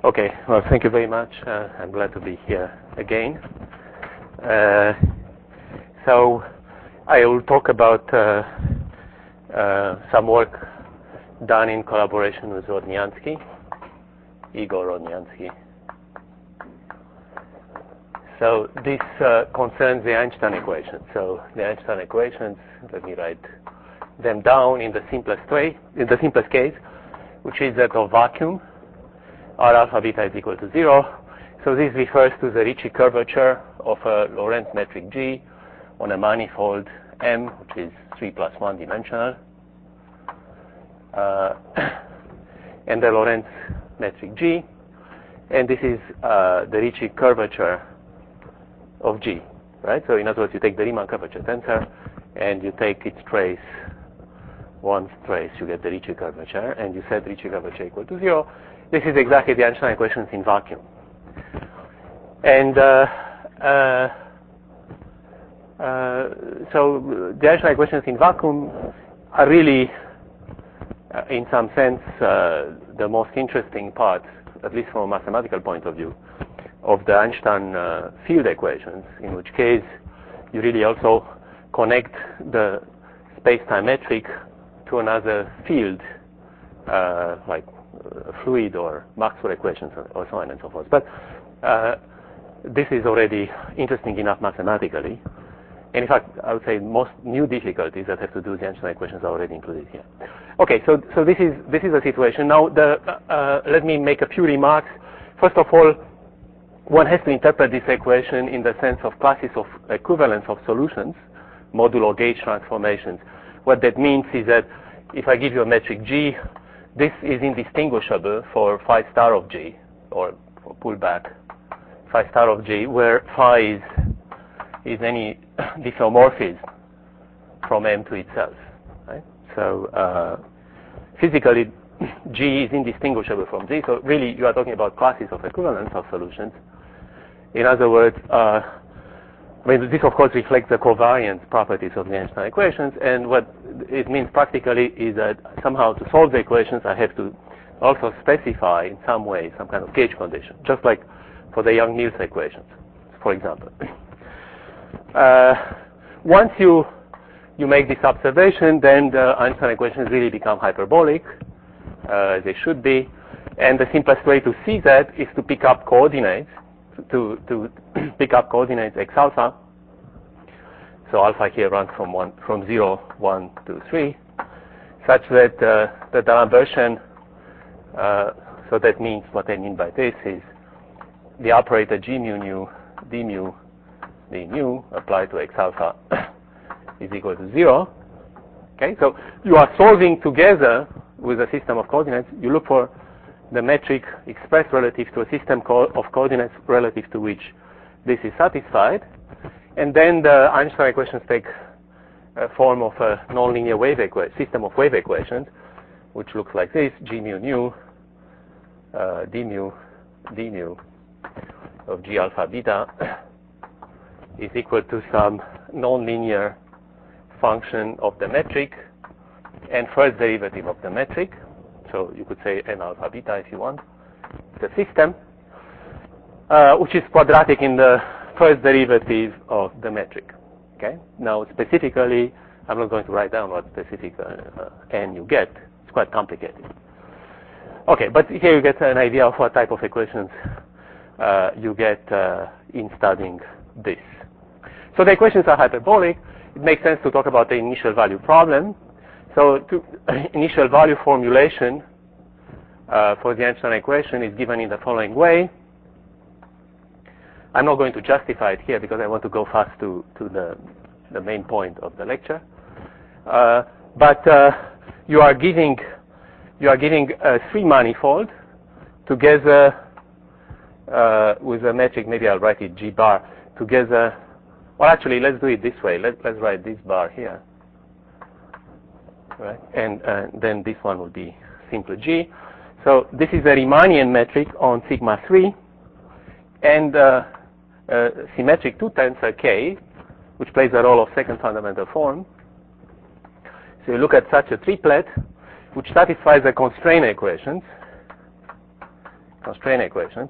Okay, well, thank you very much. I'm glad to be here again. So I will talk about some work done in collaboration with Rodniansky, Igor Rodniansky. So this concerns the Einstein equations. So the Einstein equations, let me write them down in the simplest way, in the simplest case, which is that of vacuum, R alpha beta is equal to 0. So this refers to the Ricci curvature of a Lorentz metric G on a manifold M, which is 3 plus 1 dimensional. And the Lorentz metric G. And this is the Ricci curvature of G, right? So in other words, you take the Riemann curvature tensor and you take its trace, one trace, you get the Ricci curvature, and you set Ricci curvature equal to 0. This is exactly the Einstein equations in vacuum. And so the Einstein equations in vacuum are really, in some sense, the most interesting part, at least from a mathematical point of view, of the Einstein field equations, in which case you really also connect the space-time metric to another field, like fluid or Maxwell equations or so on and so forth. But this is already interesting enough mathematically. And in fact, I would say most new difficulties that have to do with the Einstein equations are already included here. Okay, so this is the situation. Now, let me make a few remarks. First of all, one has to interpret this equation in the sense of classes of equivalence of solutions, modulo gauge transformations. What that means is that if I give you a metric G, this is indistinguishable for phi star of G, or for pullback phi star of G, where phi is any diffeomorphism from M to itself. Right? So physically, G is indistinguishable from G. So really, you are talking about classes of equivalence of solutions. In other words, this of course reflects the covariance properties of the Einstein equations, and what it means practically is that somehow to solve the equations I have to also specify in some way some kind of gauge condition, just like for the Young-Mills equations, for example. Once you make this observation, then the Einstein equations really become hyperbolic, they should be, and the simplest way to see that is to pick up coordinates, to pick up coordinates x alpha. So alpha here runs from 0, 1 to 3, such that the D'Alembertian, so that means, what I mean by this is the operator G mu nu d mu applied to x alpha is equal to 0. Okay, so you are solving together with a system of coordinates. You look for the metric expressed relative to a system of coordinates relative to which this is satisfied. And then the Einstein equations take a form of a nonlinear system of wave equations, which looks like this: G mu nu d mu of G alpha beta is equal to some nonlinear function of the metric and first derivative of the metric. So you could say n alpha beta if you want. The system, which is quadratic in the first derivative of the metric. Okay. Now specifically, I'm not going to write down what specific n you get. It's quite complicated. Okay, but here you get an idea of what type of equations you get in studying this. So the equations are hyperbolic. It makes sense to talk about the initial value problem. So initial value formulation for the Einstein equation is given in the following way. I'm not going to justify it here because I want to go fast to the main point of the lecture. But you are giving a 3 manifold together with a metric. Maybe I'll write it G bar together. Well, actually, let's do it this way. Let's write this bar here. Right? And then this one will be simply G. So this is a Riemannian metric on sigma 3 and symmetric 2 tensor K, which plays the role of second fundamental form. So you look at such a triplet which satisfies the constraint equations constraint equations.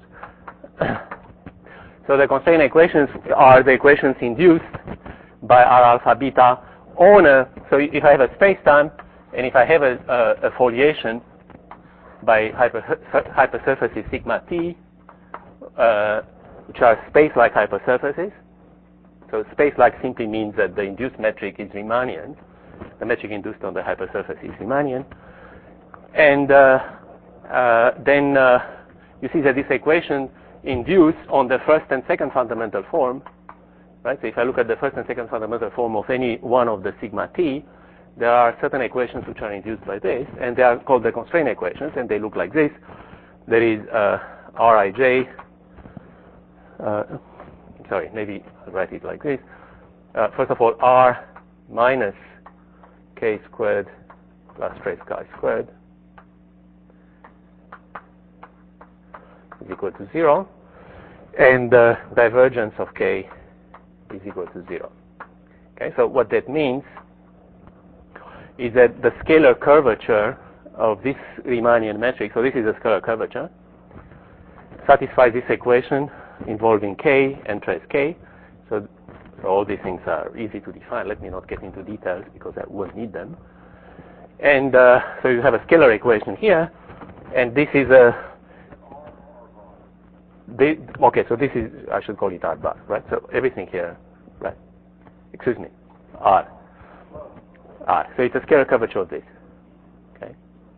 So the constraint equations are the equations induced by R alpha beta on a, so if I have a space-time and if I have a foliation by hypersurfaces sigma t, which are space-like hypersurfaces. So space-like simply means that the induced metric is Riemannian. The metric induced on the hypersurface is Riemannian. And then you see that this equation induced on the first and second fundamental form, right? So if I look at the first and second fundamental form of any one of the sigma t, there are certain equations which are induced by this, and they are called the constraint equations, and they look like this. There is Rij, sorry, maybe I'll write it like this. First of all, R minus k squared plus trace chi squared is equal to 0, and the divergence of k is equal to 0. Okay, so what that means is that the scalar curvature of this Riemannian metric, so this is a scalar curvature, satisfies this equation involving k and trace k. So all these things are easy to define. Let me not get into details because I won't need them. And so you have a scalar equation here, and this is okay, so this is, I should call it R bar, right? So everything here, right? Excuse me, R. So it's a scalar curvature of this. Okay.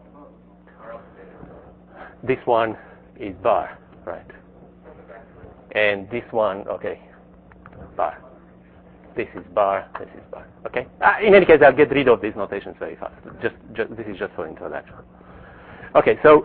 This one is bar, right? And this one, okay, bar. This is bar. This is bar. Okay. In any case, I'll get rid of these notations very fast. Just this is just for introduction. Okay. So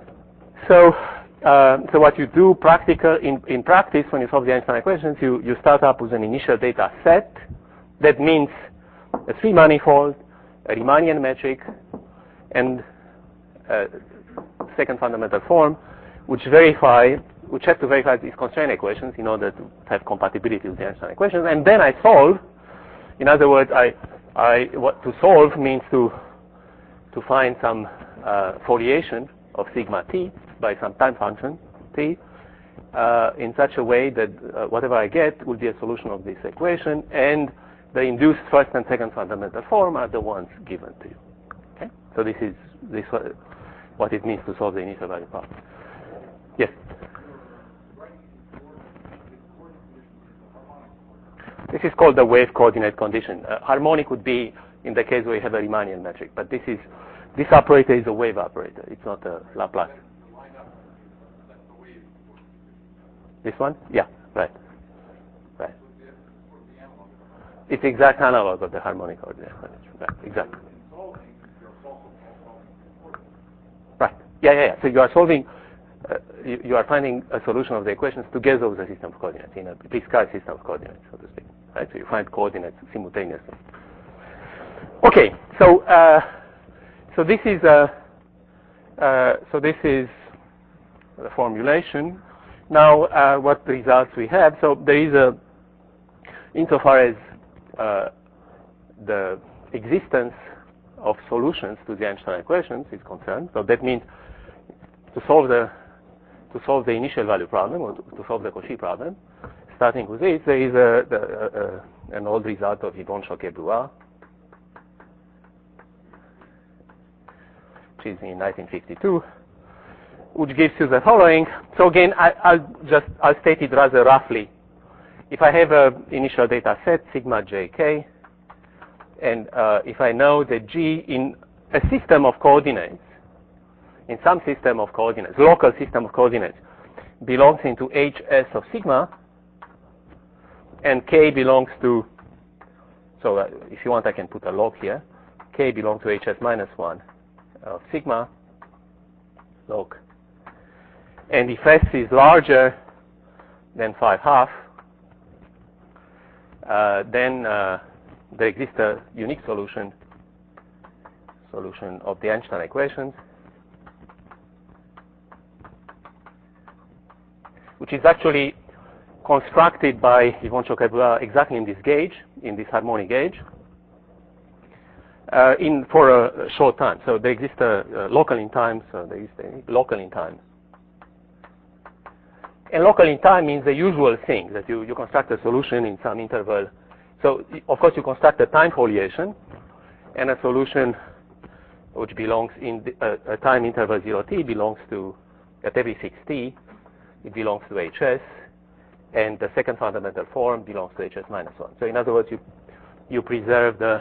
what you do in practice when you solve the Einstein equations, you start up with an initial data set. That means a three-manifold, a Riemannian metric, and a second fundamental form, which have to verify these constraint equations in order to have compatibility with the Einstein equations. And then I solve. In other words, what to solve means to find some foliation of sigma t by some time function t in such a way that whatever I get will be a solution of this equation, and the induced first and second fundamental form are the ones given to you. Okay? So this is what it means to solve the initial value problem. Yes? This is called the wave coordinate condition. Harmonic would be in the case where you have a Riemannian metric, but this operator is a wave operator. It's not a Laplace. This one? Yeah, right. Right. It's exact analog of the harmonic coordinate condition. Right, exactly. Right. Yeah. So you are solving, you are finding a solution of the equations together with a system of coordinates, in a Piscard system of coordinates, so to speak. Right. So you find coordinates simultaneously. Okay. So this is the formulation. Now, what results we have? So there is insofar as the existence of solutions to the Einstein equations is concerned. So that means to solve the initial value problem, or to solve the Cauchy problem, starting with this, there is an old result of Yvon Choquet-Brouard, which is in 1952, which gives you the following. So again, I'll state it rather roughly. If I have an initial data set, sigma jk, and if I know that G in a system of coordinates, in some system of coordinates, local system of coordinates, belongs into Hs of sigma, and K belongs to, so if you want I can put a log here, K belongs to Hs minus 1 of sigma, log. And if S is larger than 5/2, then there exists a unique solution of the Einstein equations, which is actually constructed by Yvon Choquet-Brouard exactly in this gauge, in this harmonic gauge, for a short time. So there exists a local in time, so there is a local in time And local in time means the usual thing, that you construct a solution in some interval. So, of course, you construct a time foliation, and a solution which belongs in a time interval 0t belongs to, at every 6t, it belongs to HS, and the second fundamental form belongs to HS minus 1. So in other words, you preserve the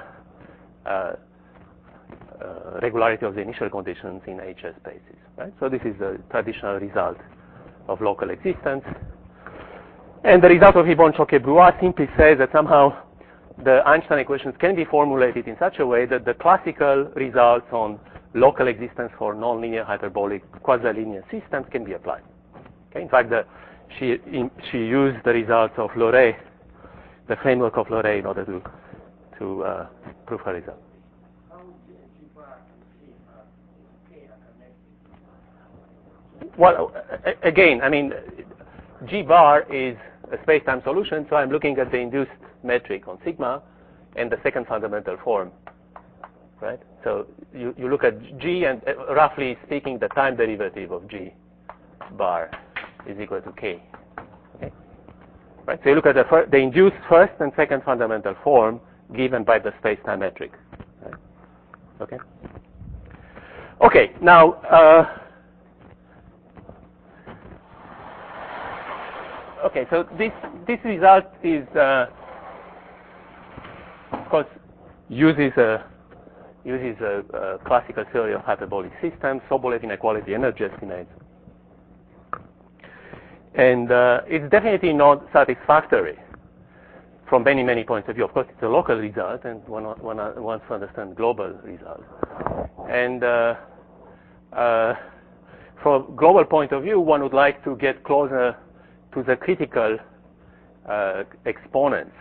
regularity of the initial conditions in HS spaces, right? So this is the traditional result of local existence. And the result of Hibon-Choquet-Brouard simply says that somehow the Einstein equations can be formulated in such a way that the classical results on local existence for nonlinear hyperbolic quasi-linear systems can be applied. Okay? In fact, she used the results of Loret, the framework of Loret, in order to prove her result. How G-bar and K are connected? Well, again, I mean, G-bar is a space-time solution, so I'm looking at the induced metric on sigma and the second fundamental form, right? So you look at G, and roughly speaking, the time derivative of G bar is equal to K. Okay? Right? So you look at the induced first and second fundamental form given by the space-time metric. Right? Okay. Okay. Now. Okay, so this result is, of course, uses a classical theory of hyperbolic systems, Sobolev inequality energy estimates, and it's definitely not satisfactory from many points of view. Of course, it's a local result, and one wants to understand global results. And from a global point of view, one would like to get closer to the critical exponents,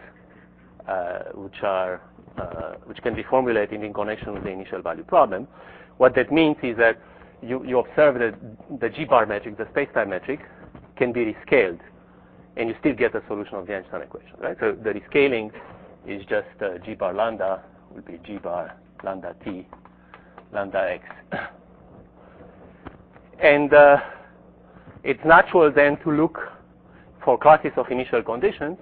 which can be formulated in connection with the initial value problem. What that means is that you observe that the G-bar metric, the space-time metric, can be rescaled, and you still get a solution of the Einstein equation, right? So the rescaling is just G-bar lambda will be G-bar lambda t lambda x, and it's natural then to look for classes of initial conditions,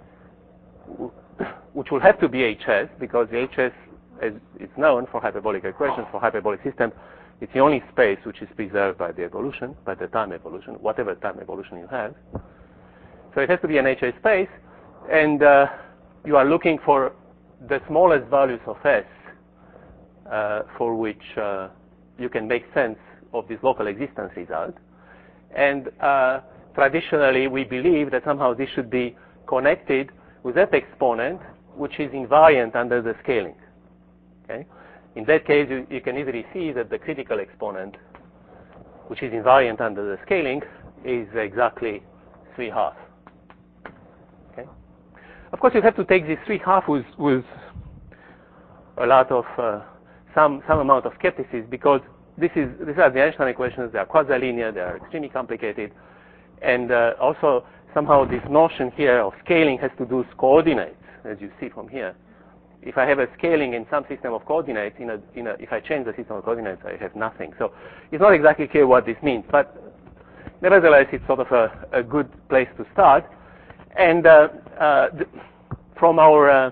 which will have to be HS, because the HS, as it's known for hyperbolic equations, for hyperbolic systems, it's the only space which is preserved by the evolution, by the time evolution, whatever time evolution you have. So it has to be an HS space, and you are looking for the smallest values of S for which you can make sense of this local existence result. And traditionally, we believe that somehow this should be connected with that exponent, which is invariant under the scaling. Okay? In that case, you can easily see that the critical exponent, which is invariant under the scaling, is exactly 3/2. Okay? Of course, you have to take this 3/2 with a lot of some amount of skepticism, because these are the Einstein equations. They are quasi-linear. They are extremely complicated. And also, somehow, this notion here of scaling has to do with coordinates, as you see from here. If I have a scaling in some system of coordinates, if I change the system of coordinates, I have nothing. So it's not exactly clear what this means, but nevertheless, it's sort of a good place to start. And from our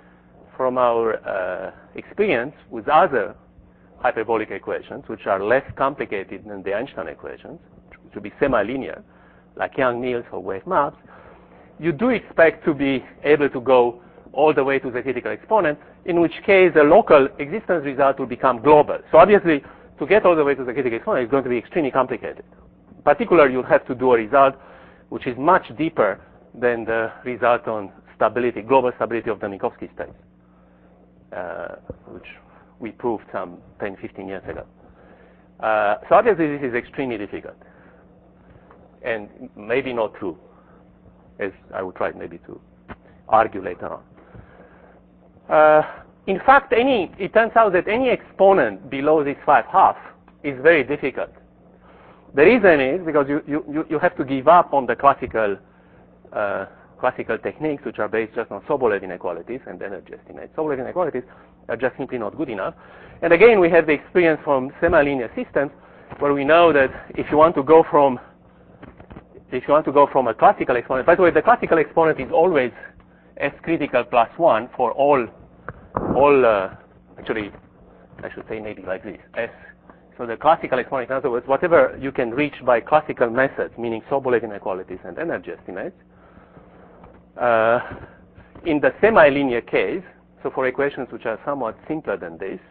experience with other hyperbolic equations, which are less complicated than the Einstein equations, which would be semi-linear, like Yang-Mills or wave maps, you do expect to be able to go all the way to the critical exponent, in which case the local existence result will become global. So obviously, to get all the way to the critical exponent is going to be extremely complicated. Particularly, you'll have to do a result which is much deeper than the result on stability, global stability of the Minkowski space, which we proved some 10, 15 years ago. So obviously, this is extremely difficult, and maybe not true, as I will try maybe to argue later on. In fact, it turns out that any exponent below this 5/2 is very difficult. The reason is because you have to give up on the classical techniques, which are based just on Sobolev inequalities and energy estimates. Sobolev inequalities are just simply not good enough. And again, we have the experience from semi-linear systems, where we know that if you want to go from if you want to go from a classical exponent, by the way, the classical exponent is always S critical plus 1 for all actually, I should say maybe like this, S. So the classical exponent, in other words, whatever you can reach by classical methods, meaning Sobolev inequalities and energy estimates, in the semi-linear case, so for equations which are somewhat simpler than this,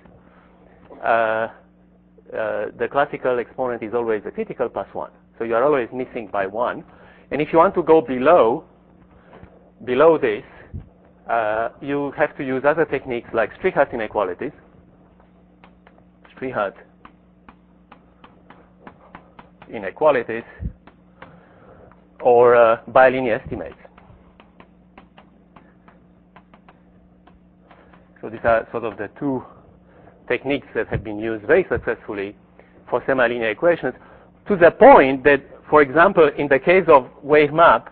the classical exponent is always a critical plus 1. So you are always missing by 1. And if you want to go below this, you have to use other techniques like Strihat inequalities, or bilinear estimates. So these are sort of the two techniques that have been used very successfully for semi-linear equations, to the point that, for example, in the case of wave map,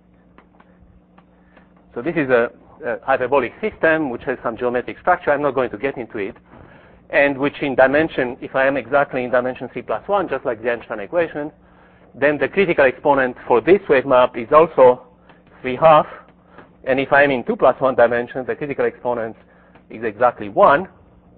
so this is a hyperbolic system which has some geometric structure. I'm not going to get into it, and which in dimension, if I am exactly in dimension 3 plus 1, just like the Einstein equation, then the critical exponent for this wave map is also 3/2, and if I am in 2 plus 1 dimension, the critical exponent is exactly 1.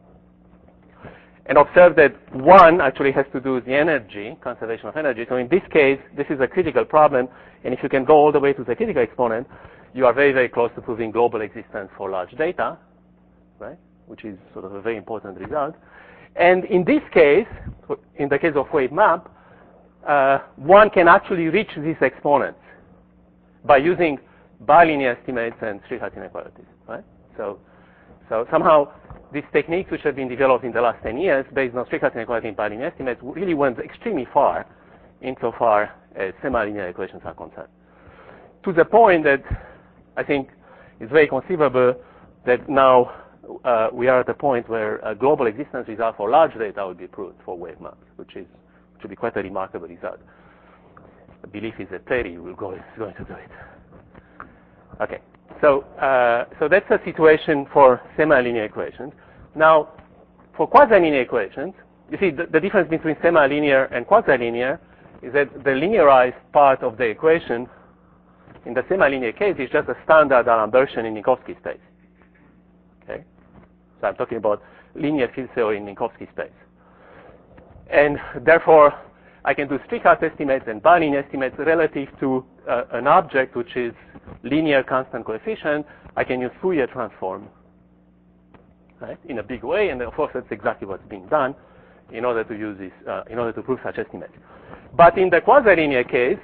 And observe that 1 actually has to do with the energy, conservation of energy. So in this case, this is a critical problem, and if you can go all the way to the critical exponent, you are very, very close to proving global existence for large data, right? Which is sort of a very important result. And in this case, in the case of wave map, one can actually reach these exponents by using bilinear estimates and Strihat inequalities, right? So somehow these techniques which have been developed in the last 10 years based on Strihat inequality and bilinear estimates really went extremely far insofar as semi-linear equations are concerned. To the point that I think it's very conceivable that now we are at a point where a global existence result for large data will be proved for wave maps, which will be quite a remarkable result. The belief is that Terry is going to do it. Okay, so that's the situation for semi-linear equations. Now, for quasi-linear equations, you see the difference between semi-linear and quasi-linear is that the linearized part of the equation in the semi-linear case is just a standard D'Alembert in Minkowski space. Okay, so I'm talking about linear field theory in Minkowski space, and therefore I can do Strihat estimates and bilinear estimates relative to an object which is linear constant coefficient. I can use Fourier transform, right, in a big way, and of course that's exactly what's being done in order to use this, in order to prove such estimates. But in the quasi-linear case,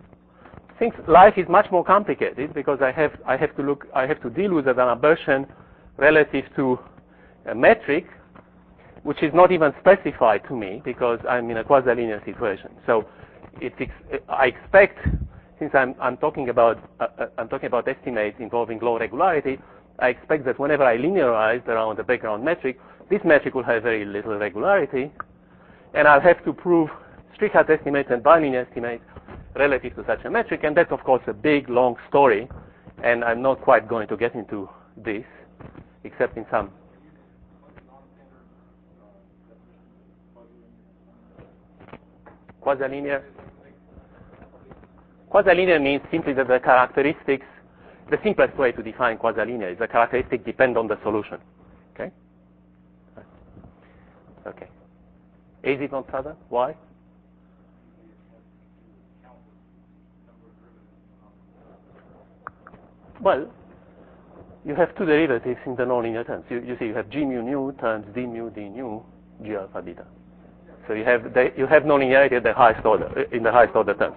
life is much more complicated because I have to deal with a D'Alembert relative to a metric which is not even specified to me because I'm in a quasi-linear situation. So I expect, since I'm talking about estimates involving low regularity, I expect that whenever I linearize around the background metric, this metric will have very little regularity, and I'll have to prove Strihat estimates and bilinear estimates relative to such a metric, and that's of course a big, long story, and I'm not quite going to get into this, except in some. Quasi-linear means simply that the characteristics, the simplest way to define quasi-linear is the characteristics depend on the solution. Okay? Okay. Is it not further? Why? Well, you have two derivatives in the nonlinear terms. You see, you have g mu nu times d mu d nu g alpha beta. So you have nonlinearity at the highest order, in the highest order terms.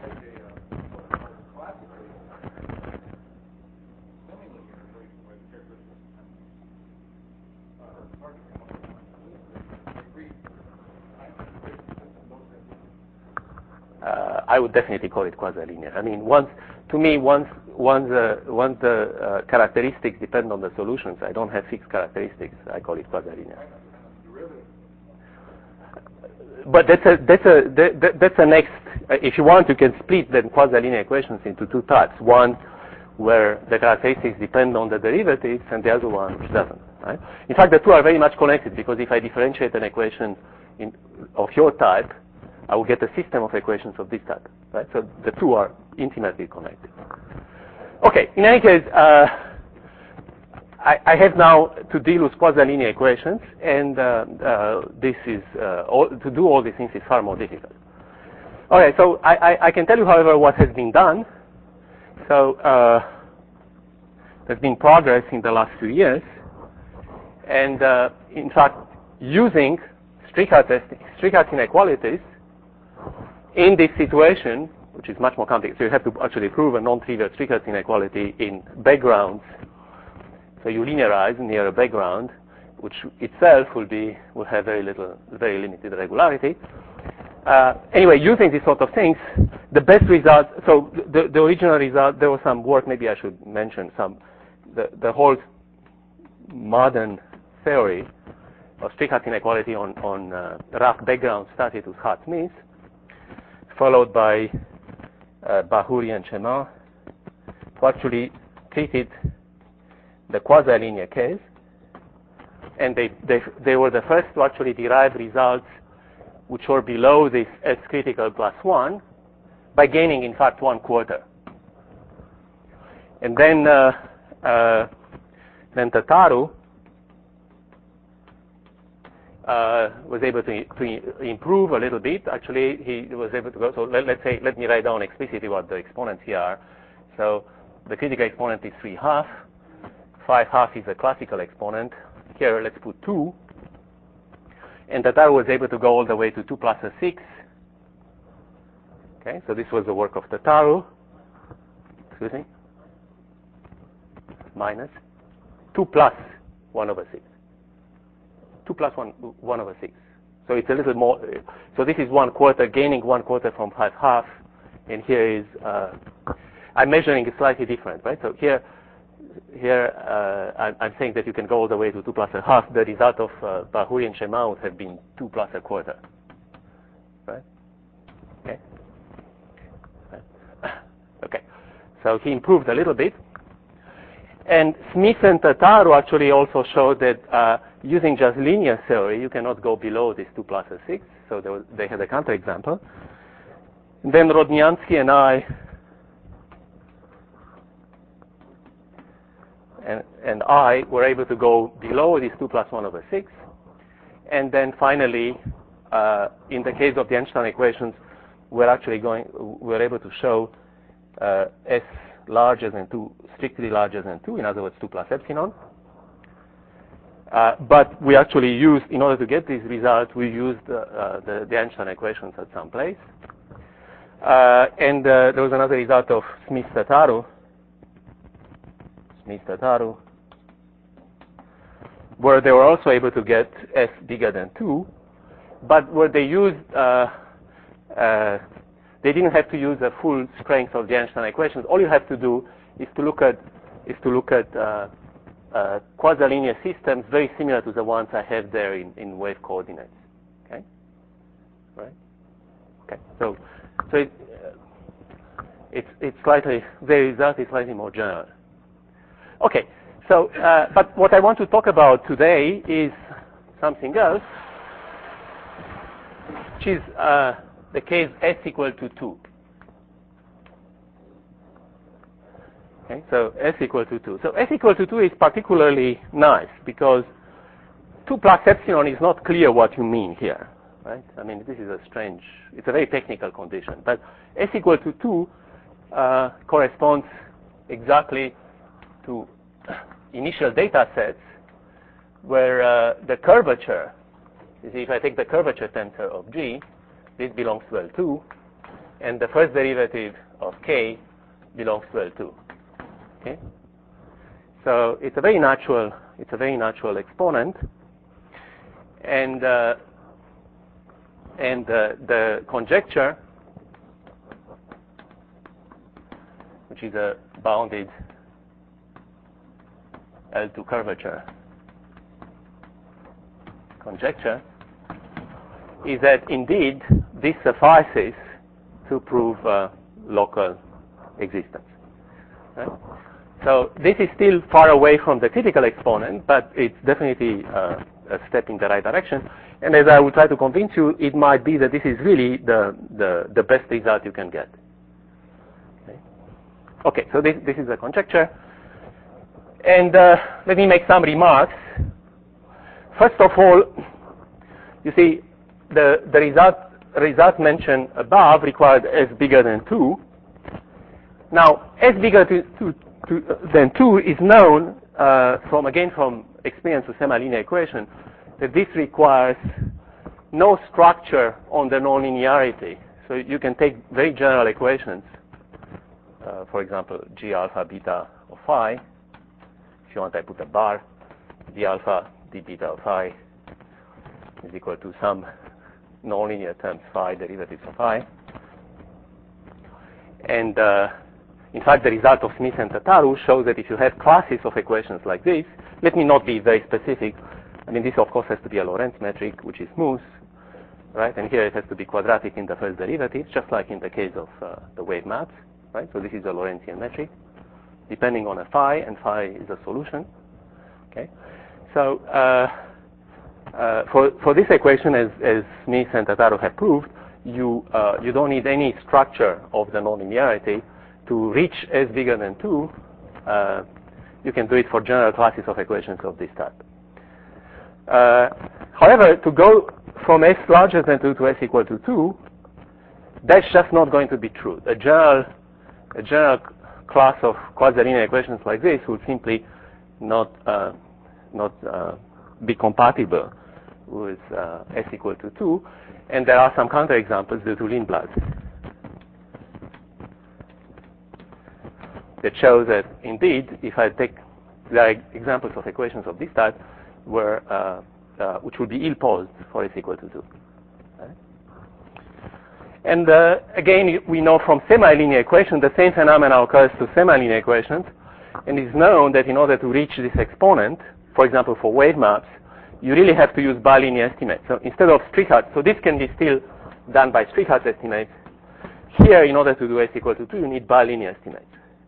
I would definitely call it quasi-linear. I mean, once the characteristics depend on the solutions, I don't have fixed characteristics. I call it quasi-linear. But that's a next. If you want, you can split the quasi-linear equations into two types. One where the characteristics depend on the derivatives, and the other one which doesn't. Right? In fact, the two are very much connected because if I differentiate an equation of your type, I will get a system of equations of this type, right? So the two are intimately connected. Okay, in any case, I have now to deal with quasi-linear equations, and this is to do all these things is far more difficult. Okay, so I can tell you, however, what has been done. So there's been progress in the last few years, and in fact, using Strickhardt inequalities in this situation, which is much more complicated. So you have to actually prove a non-trivial Strickhardt inequality in backgrounds. So you linearize near a background, which itself will have very limited regularity. Anyway, using these sort of things, the best result. So the original result, there was some work. Maybe I should mention some. The whole modern theory of Strickhardt inequality on rough background started with Hart-Smith, followed by Bahuri and Chemin, who actually treated the quasi-linear case, and they were the first to actually derive results which were below this S critical plus 1 by gaining, in fact, 1/4. And then Tataru was able to improve a little bit. Actually, he was able to go. So let me write down explicitly what the exponents here are. So the critical exponent is 3/2. 5/2 is a classical exponent. Here, let's put 2. And Tataru was able to go all the way to 2 plus a 6. Okay, so this was the work of Tataru. Excuse me. Minus 2 plus 1/6. 2 plus 1/6. So it's a little more. So this is 1/4, gaining 1/4 from 5/2. And here is, I'm measuring it slightly different, right? So here I'm saying that you can go all the way to 2 plus a half. The result of Bahuri and Chemin would have been 2 plus a quarter, right? Okay. Okay. So he improved a little bit. And Smith and Tataru actually also showed that using just linear theory, you cannot go below this 2 plus a 6. So they had a counterexample. And then Rodniansky and I were able to go below this 2 plus 1/6. And then finally, in the case of the Einstein equations, we're able to show S larger than 2, strictly larger than 2, in other words, 2 plus epsilon. But we actually used, in order to get these results, we used the Einstein equations at some place. And there was another result of Smith-Tataru, where they were also able to get S bigger than 2, but where they used, they didn't have to use the full strength of the Einstein equations. All you have to do is to look at quasi-linear systems very similar to the ones I have there in wave coordinates. Okay, right? Okay, so it's slightly, the result is slightly more general. Okay, so but what I want to talk about today is something else, which is the case S equal to 2. Okay, so S equal to 2. So S equal to 2 is particularly nice because 2 plus epsilon is not clear what you mean here, right? I mean, this is it's a very technical condition. But S equal to 2 corresponds exactly to initial data sets where the curvature, you see, if I take the curvature tensor of G, this belongs to L2, and the first derivative of K belongs to L2. Okay, so it's a very natural exponent, and the conjecture, which is a bounded L2 curvature conjecture, is that indeed this suffices to prove local existence. Right? So this is still far away from the critical exponent, but it's definitely a step in the right direction. And as I will try to convince you, it might be that this is really the best result you can get. Okay, so this is a conjecture. And let me make some remarks. First of all, you see, the result mentioned above required S bigger than 2. Now, S bigger than 2 is known from experience with semi-linear equation, that this requires no structure on the nonlinearity. So you can take very general equations, for example, G alpha beta of phi. If you want, I put a bar. D alpha d beta of phi is equal to some nonlinear terms phi derivatives of phi. And in fact, the result of Smith and Tataru shows that if you have classes of equations like this, let me not be very specific. I mean, this of course has to be a Lorentz metric, which is smooth, right? And here it has to be quadratic in the first derivative, just like in the case of the wave maps, right? So this is a Lorentzian metric, depending on a phi, and phi is a solution. Okay. So for this equation, as Smith and Tataru have proved, you don't need any structure of the nonlinearity to reach S bigger than 2. You can do it for general classes of equations of this type. However, to go from S larger than 2 to S equal to 2, that's just not going to be true. A general class of quasi-linear equations like this would simply not be compatible with S equal to 2. And there are some counterexamples due to Lindblad that show that indeed, if I take the examples of equations of this type, which would be ill-posed for S equal to 2. Right? And again, we know from semi-linear equations, the same phenomena occurs to semi-linear equations, and it's known that in order to reach this exponent, for example, for wave maps, you really have to use bilinear estimates. So instead of Strickhardt, so this can be still done by Strickhardt estimates. Here, in order to do S equal to 2, you need bilinear estimates.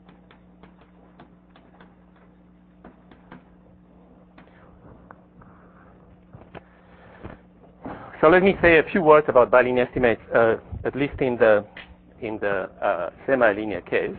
So let me say a few words about bilinear estimates, at least in the semi-linear case.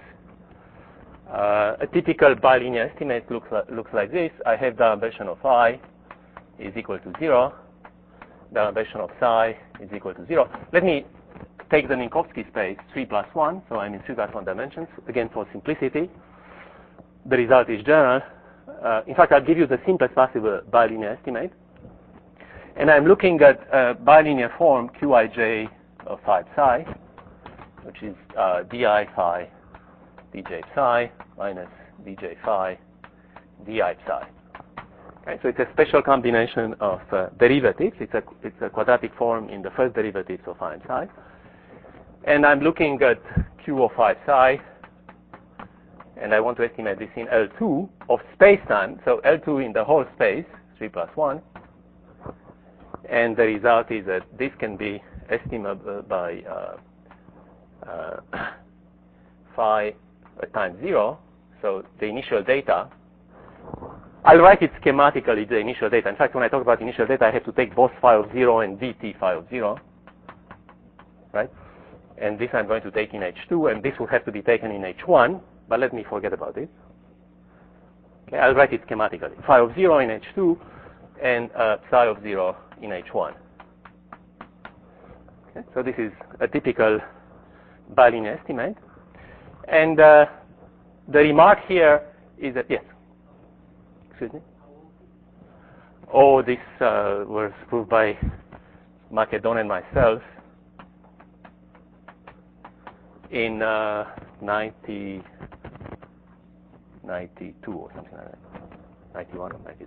A typical bilinear estimate looks like this. I have the derivation of phi is equal to 0. The derivation of psi is equal to 0. Let me take the Minkowski space 3 plus 1, so I'm in 3 plus 1 dimensions. Again, for simplicity, the result is general. In fact, I'll give you the simplest possible bilinear estimate. And I'm looking at a bilinear form Qij of phi psi, which is di phi dj psi minus dj phi di psi. Okay, so it's a special combination of derivatives. It's a quadratic form in the first derivatives of phi and psi. And I'm looking at Q of phi psi, and I want to estimate this in L2 of space-time. So L2 in the whole space, 3 plus 1. And the result is that this can be estimable by phi times 0. So the initial data, I'll write it schematically, the initial data. In fact, when I talk about initial data, I have to take both phi of 0 and dt phi of 0. Right? And this I'm going to take in H2, and this will have to be taken in H1, but let me forget about it. Okay, I'll write it schematically. Phi of 0 in H2 and psi of 0 in H1. Okay, so this is a typical bilinear estimate. And the remark here is that, yes? Excuse me? Oh, this was proved by Macedon and myself in 92 or something like that. 91 or 92.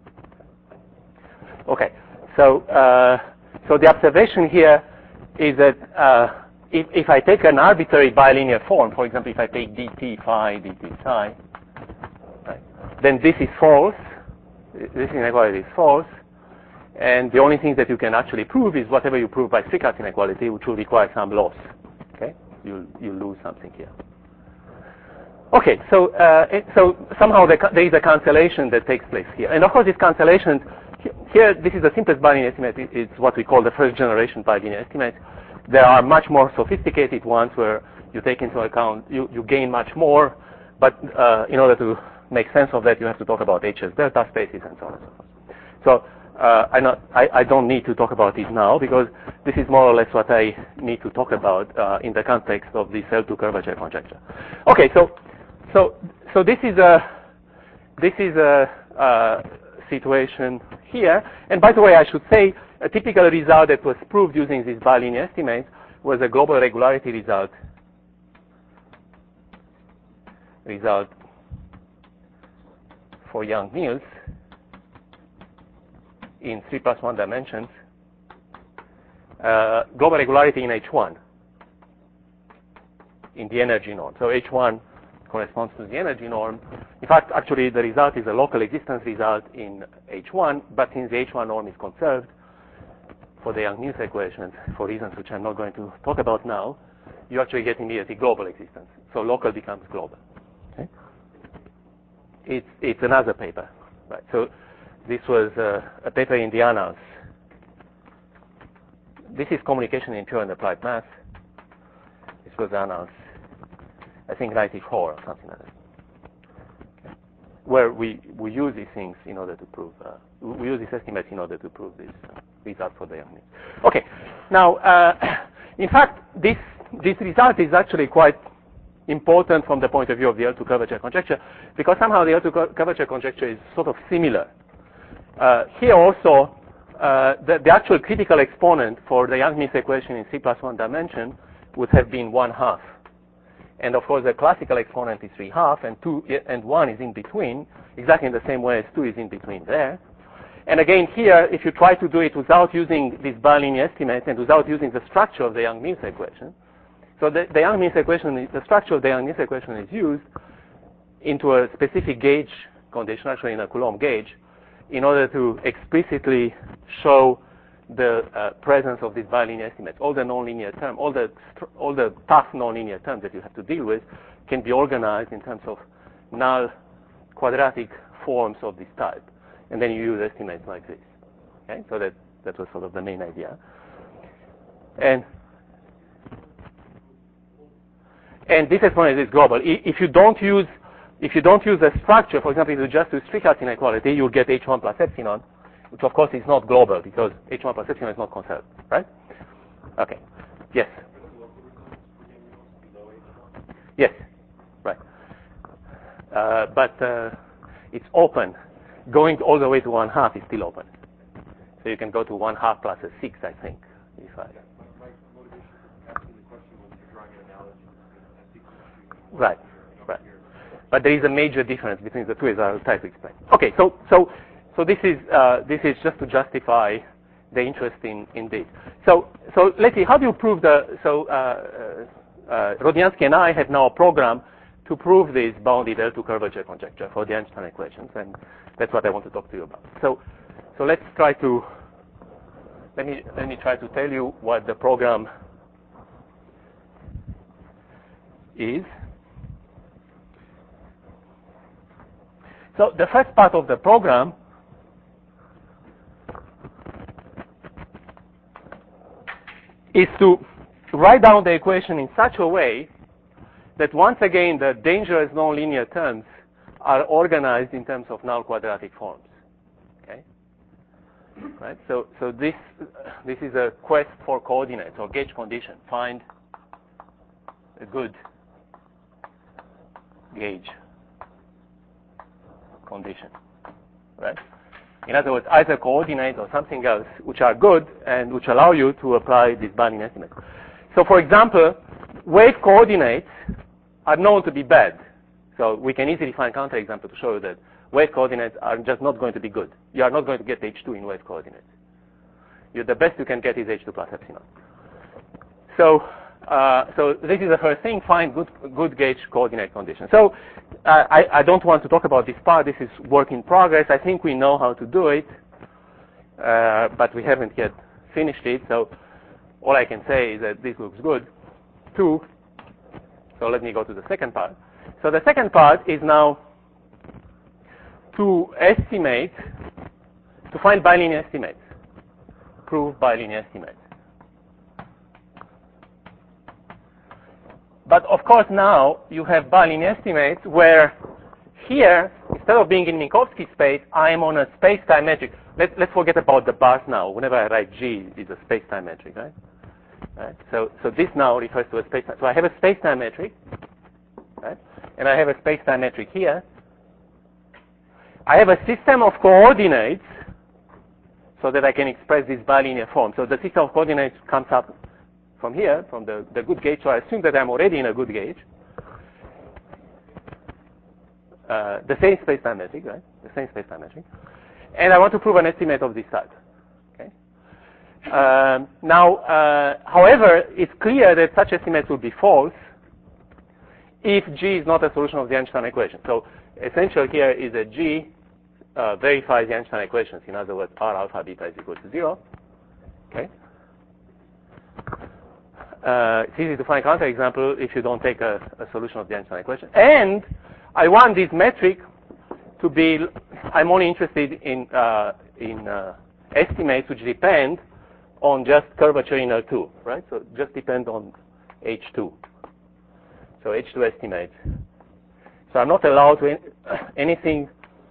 Okay, so the observation here is that if I take an arbitrary bilinear form, for example, if I take dt phi, dt psi, right, then this is false. This inequality is false, and the only thing that you can actually prove is whatever you prove by Strickhardt inequality, which will require some loss. Okay, you lose something here. Okay, so somehow there is a cancellation that takes place here, and of course this cancellation here, this is the simplest bilinear estimate. It's what we call the first generation bilinear estimate. There are much more sophisticated ones where you take into account, you gain much more, but in order to make sense of that, you have to talk about HS delta spaces and so on and so forth. So I don't need to talk about it now because this is more or less what I need to talk about in the context of this L2 curvature conjecture. Okay, so this is a situation here. And by the way, I should say a typical result that was proved using this bilinear estimate was a global regularity result for Young-Mills in 3+1 dimensions. Global regularity in H1 in the energy norm. So H1 corresponds to the energy norm. In fact, actually, the result is a local existence result in H1, but since the H1 norm is conserved for the Young-Mills equations, for reasons which I'm not going to talk about now, you actually get immediately global existence. So local becomes global. Okay? It's another paper. Right. So this was a paper in the Annals. This is communication in pure and applied math. This was Annals, I think 94 or something like that. Okay. Where we use these things in order to prove, we use these estimates in order to prove this result for the Young-Mills. Okay. Now, in fact, this result is actually quite important from the point of view of the L2 curvature conjecture, because somehow the L2 curvature conjecture is sort of similar. Here also, the actual critical exponent for the Young-Mills equation in 3+1 dimension would have been 1/2. And of course, the classical exponent is 3/2, and 2 and 1 is in between, exactly in the same way as 2 is in between there. And again, here, if you try to do it without using this bilinear estimate and without using the structure of the Young-Mills equation, so the Young-Mills equation, the structure of the Young-Mills equation is used into a specific gauge condition, actually in a Coulomb gauge, in order to explicitly show the presence of this bilinear estimate. All the nonlinear terms, all the tough nonlinear terms that you have to deal with can be organized in terms of null quadratic forms of this type. And then you use estimates like this. Okay? So that was sort of the main idea. And this exponent is global. If you don't use a structure, for example, if you just do Strickhaus inequality, you'll get H1 plus epsilon, which of course is not global because H1 plus epsilon is not conserved, right? Okay. Yes. Yes. Right. But it's open. Going all the way to 1/2 is still open. So you can go to 1/2 plus a 6, I think. If I. My motivation for asking the question was to drawing an analogy between SC Right. Right. But there is a major difference between the two, as I'll try to explain. Okay, so this is just to justify the interest in this. So let's see, how do you prove Rodniansky and I have now a program to prove this bounded L2 curvature conjecture for the Einstein equations, and that's what I want to talk to you about. So let's try to let me try to tell you what the program is. So the first part of the program is to write down the equation in such a way that once again the dangerous nonlinear terms are organized in terms of null quadratic forms. Okay? Right? So this is a quest for coordinates or gauge condition. Find a good gauge condition, right? In other words, either coordinate or something else which are good and which allow you to apply this binding estimate. So for example, wave coordinates are known to be bad. So we can easily find counterexample to show you that wave coordinates are just not going to be good. You are not going to get H2 in wave coordinates. The best you can get is H2 plus epsilon. So this is the first thing, find good gauge coordinate condition. So I don't want to talk about this part. This is work in progress. I think we know how to do it, but we haven't yet finished it. So all I can say is that this looks good. 2. So let me go to the second part. So the second part is now to estimate to find bilinear estimates. Prove bilinear estimates. But of course now you have bilinear estimates where here, instead of being in Minkowski space, I am on a space-time metric. Let's forget about the bars now. Whenever I write G, it's a space-time metric, right? Right? So this now refers to a space-time. So I have a space-time metric, right? And I have a space-time metric here. I have a system of coordinates so that I can express this bilinear form. So the system of coordinates comes up from here, from the good gauge. So I assume that I'm already in a good gauge. The same space-time metric, right? The same space-time metric. And I want to prove an estimate of this type. Okay. However, it's clear that such estimates will be false if G is not a solution of the Einstein equation. So essential here is that G verifies the Einstein equations. In other words, R alpha beta is equal to 0. Okay. It's easy to find counterexample if you don't take a solution of the Einstein equation. And I want this metric to be, I'm only interested in estimates which depend on just curvature in L2, right? So just depend on H2. So H2 estimates. So I'm not allowed to anything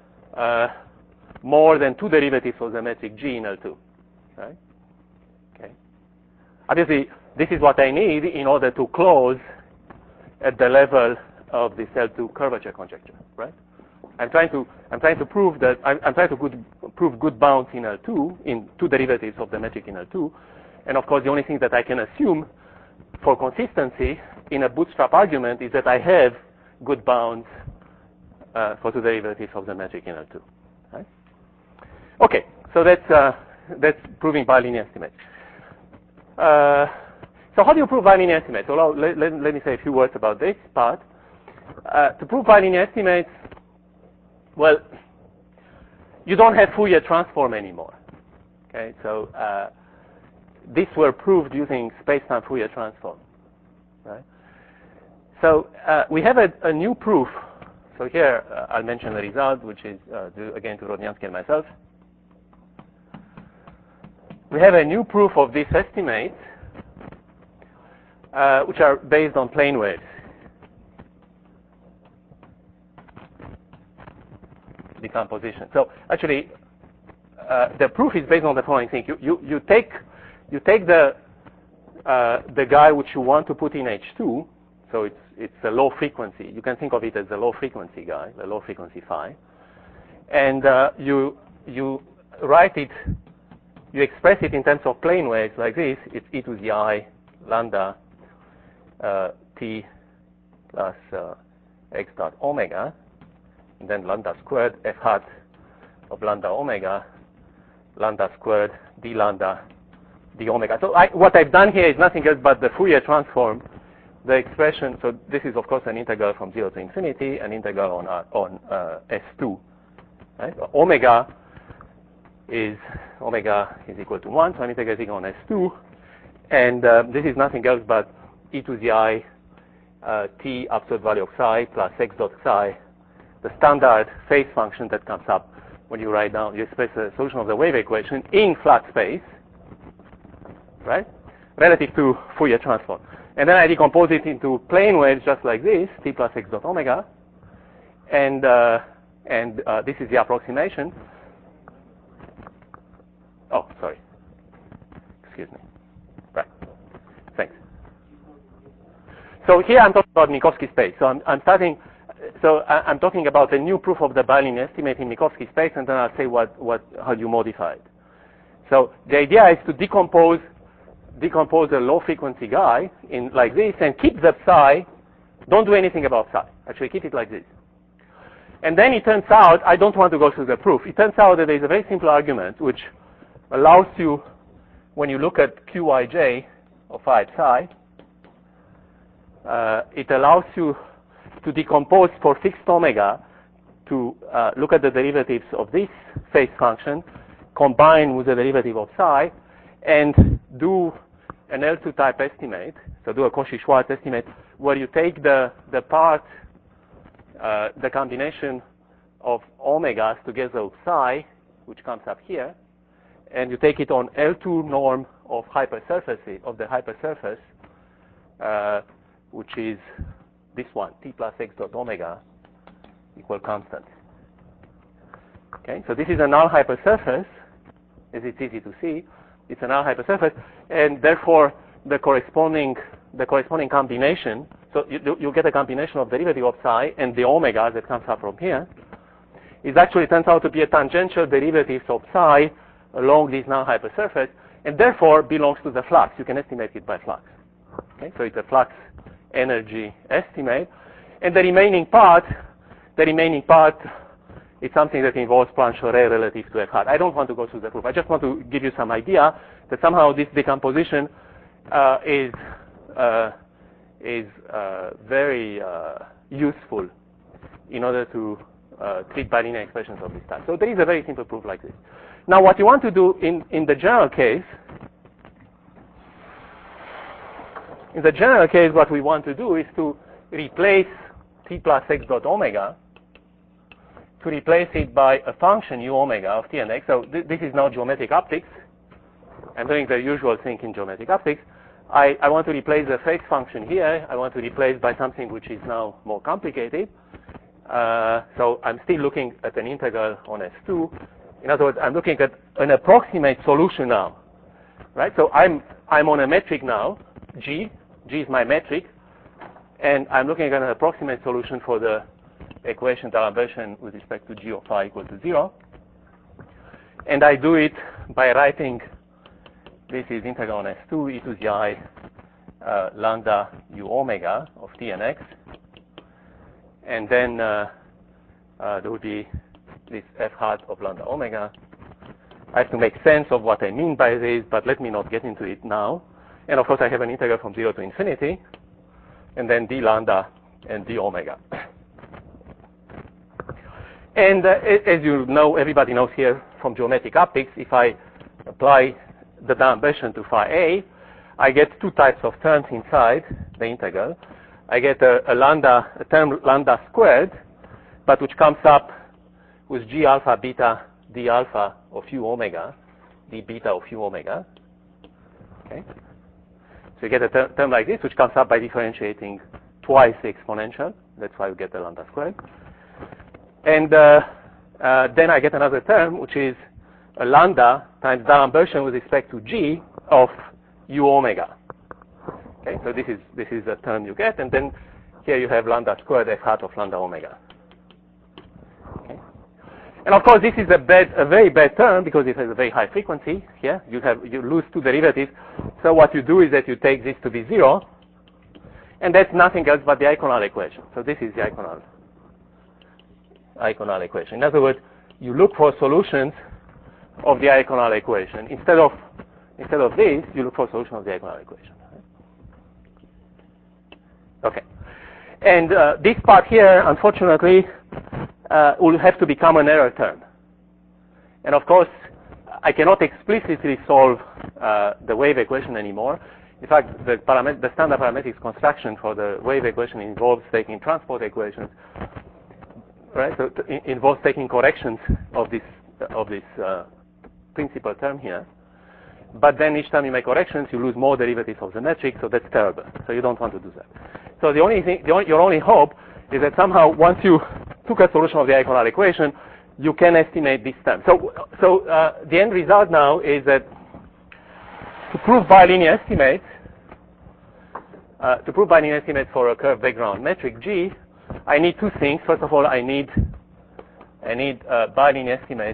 more than 2 derivatives of the metric G in L2, right? Okay. Obviously, this is what I need in order to close at the level of this L2 curvature conjecture, right? I'm trying to prove that I'm trying to prove good bounds in L2 in 2 derivatives of the metric in L2, and of course the only thing that I can assume for consistency in a bootstrap argument is that I have good bounds for 2 derivatives of the metric in L2. Right? Okay, so that's proving bilinear estimates. So how do you prove bilinear estimates? Well, let me say a few words about this part. To prove bilinear estimates, well, you don't have Fourier transform anymore. Okay, so these were proved using space-time Fourier transform. Right? So we have a new proof. So here I'll mention the result, which is due again to Rodniansky and myself. We have a new proof of these estimates, which are based on plane waves. Decomposition. So actually, the proof is based on the following thing. You take the guy which you want to put in H2. So it's a low frequency. You can think of it as a low frequency guy, the low frequency phi, and you write it. You express it in terms of plane waves like this. It's e to the I lambda t plus x dot omega, and then lambda squared f hat of lambda omega, lambda squared d lambda d omega. So what I've done here is nothing else but the Fourier transform, the expression. So this is of course an integral from 0 to infinity, an integral on S2. Right? Omega is equal to 1, so I'm integrating on S2, and this is nothing else but e to the I t absolute value of psi plus x dot psi, the standard phase function that comes up when you write down, you express the solution of the wave equation in flat space, right, relative to Fourier transform. And then I decompose it into plane waves just like this, t plus x dot omega, and this is the approximation. Oh, sorry. Excuse me. Right. Thanks. So here I'm talking about Minkowski space. So I'm talking about a new proof of the bilinear estimate in Minkowski space, and then I'll say how you modify it. So the idea is to decompose a low frequency guy in like this and keep the psi. Don't do anything about psi. Actually, keep it like this. And then it turns out, I don't want to go through the proof. It turns out that there is a very simple argument which allows you, when you look at Qij of phi psi, it allows you to decompose for fixed omega to look at the derivatives of this phase function combined with the derivative of psi and do an L2 type estimate, so do a Cauchy-Schwarz estimate where you take the part, the combination of omegas together with psi, which comes up here, and you take it on L2 norm of hypersurface, of the hypersurface, which is this one, t plus x dot omega equal constant. Okay, so this is a null hypersurface, as it's easy to see. It's a null hypersurface, and therefore the corresponding combination. So you get a combination of derivative of psi and the omega that comes up from here. It actually turns out to be a tangential derivative of psi along this null hypersurface, and therefore belongs to the flux. You can estimate it by flux. Okay, so it's a flux energy estimate, and the remaining part is something that involves Planck-Choret relative to F hat. I don't want to go through the proof. I just want to give you some idea that somehow this decomposition is very useful in order to treat bilinear expressions of this type. So there is a very simple proof like this. Now what you want to do in the general case, what we want to do is to replace t plus x dot omega, to replace it by a function u omega of t and x. So this is now geometric optics. I'm doing the usual thing in geometric optics. I want to replace the phase function here. I want to replace by something which is now more complicated. So I'm still looking at an integral on S2. In other words, I'm looking at an approximate solution now, right? So I'm on a metric now, G. G is my metric, and I'm looking at an approximate solution for the equation D'Alembert with respect to G of phi equal to 0. And I do it by writing this is integral on S2 e to the I lambda u omega of t and x. And then there would be this f hat of lambda omega. I have to make sense of what I mean by this, but let me not get into it now. And of course, I have an integral from 0 to infinity, and then d lambda and d omega. And as you know, everybody knows here from geometric optics, if I apply the D'Alembert to phi a, I get two types of terms inside the integral. I get a term lambda squared, but which comes up with g alpha beta d alpha of u omega, d beta of u omega. Okay. So you get a term like this, which comes up by differentiating twice the exponential. That's why you get the lambda squared. And then I get another term, which is a lambda times D'Alembert with respect to g of u omega. Okay, so this is a term you get, and then here you have lambda squared f hat of lambda omega. Okay. And of course, this is a very bad term because it has a very high frequency. Here you lose two derivatives. So what you do is that you take this to be 0, and that's nothing else but the Eikonal equation. So this is the Eikonal equation. In other words, you look for solutions of the Eikonal equation. Instead of this, you look for a solution of the Eikonal equation. Okay. And this part here, unfortunately, will have to become an error term. And of course, I cannot explicitly solve the wave equation anymore. In fact, the standard parametrics construction for the wave equation involves taking transport equations, right? So it involves taking corrections of this principal term here. But then each time you make corrections, you lose more derivatives of the metric, so that's terrible. So you don't want to do that. So your only hope is that somehow once you took a solution of the Eikonal equation, you can estimate this term. So the end result now is that to prove bilinear estimates for a curved background metric G, I need two things. First of all, I need a bilinear estimate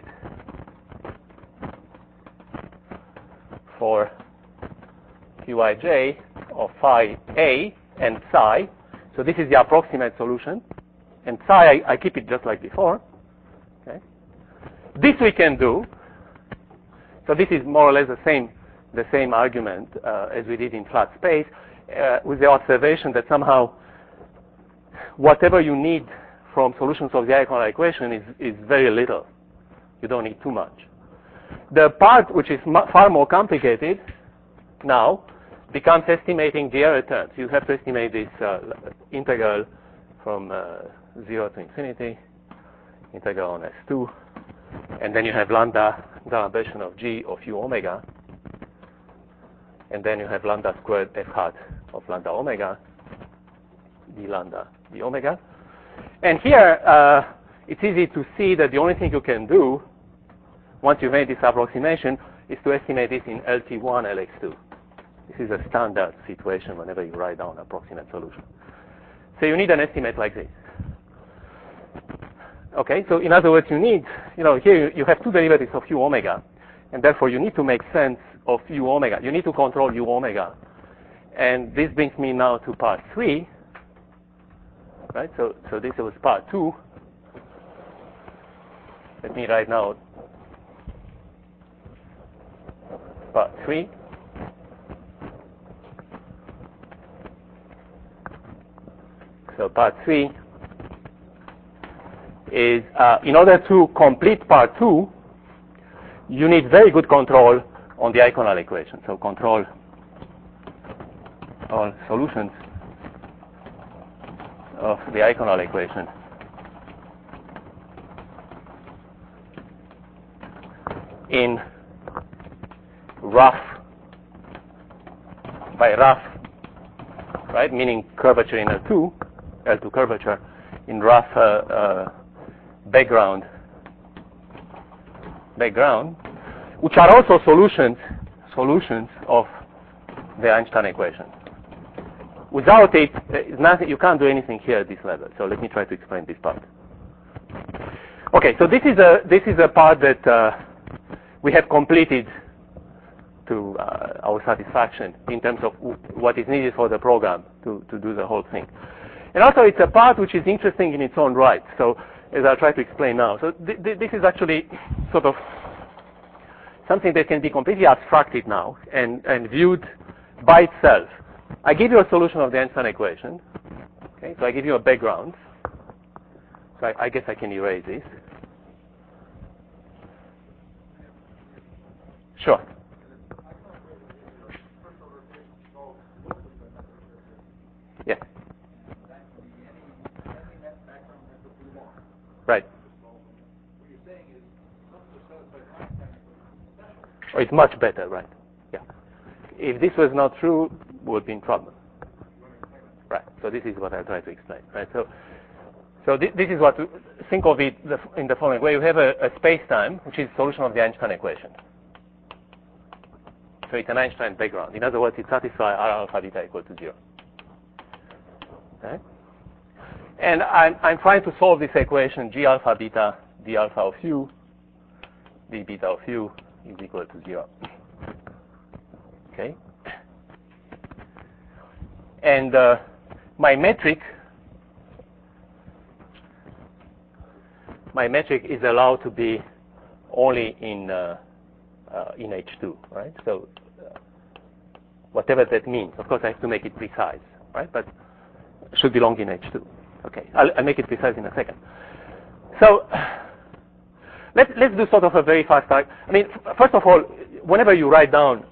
for Qij of phi a and psi. So this is the approximate solution. And psi, I keep it just like before. Okay. This we can do. So this is more or less the same argument as we did in flat space, with the observation that somehow whatever you need from solutions of the Eikonal equation is very little. You don't need too much. The part which is far more complicated now becomes estimating the error terms. You have to estimate this integral from 0 to infinity, integral on S2, And then you have lambda derivation of G of U omega. And then you have lambda squared F hat of lambda omega, d lambda d omega. And here, it's easy to see that the only thing you can do, once you've made this approximation, is to estimate this in LT1 LX2. This is a standard situation whenever you write down approximate solution. So you need an estimate like this. Okay, so in other words, you need, here you have two derivatives of U omega, and therefore you need to make sense of U omega. You need to control U omega. And this brings me now to part 3. Right, so this was part 2. Let me write now part 3. So part 3 is, in order to complete part 2, you need very good control on the Eikonal equation. So control all solutions of the Eikonal equation in rough, right, meaning curvature in L2 curvature, in rough background, which are also solutions of the Einstein equation. Without it, you can't do anything here at this level. So let me try to explain this part. Okay, so this is a part that we have completed to our satisfaction in terms of what is needed for the program to do the whole thing. And also, it's a part which is interesting in its own right. So as I'll try to explain now. So this is actually sort of something that can be completely abstracted now and viewed by itself. I give you a solution of the Einstein equation. Okay, so I give you a background. So I guess I can erase this. Sure. Yeah. Right. Oh, it's much better, right? Yeah. If this was not true, we would be in trouble. Right. So this is what I try to explain. Right. So this is what think of it in the following way: you have a space-time, which is the solution of the Einstein equation. So it's an Einstein background. In other words, it satisfies R alpha beta equal to 0. Okay? And I'm trying to solve this equation: G alpha beta d alpha of u d beta of u is equal to 0. Okay. And my metric is allowed to be only in H2, right? So whatever that means. Of course, I have to make it precise, right? But it should belong in H2. Okay, I'll make it precise in a second. So let's do sort of a very fast talk. I mean, first of all, whenever you write down,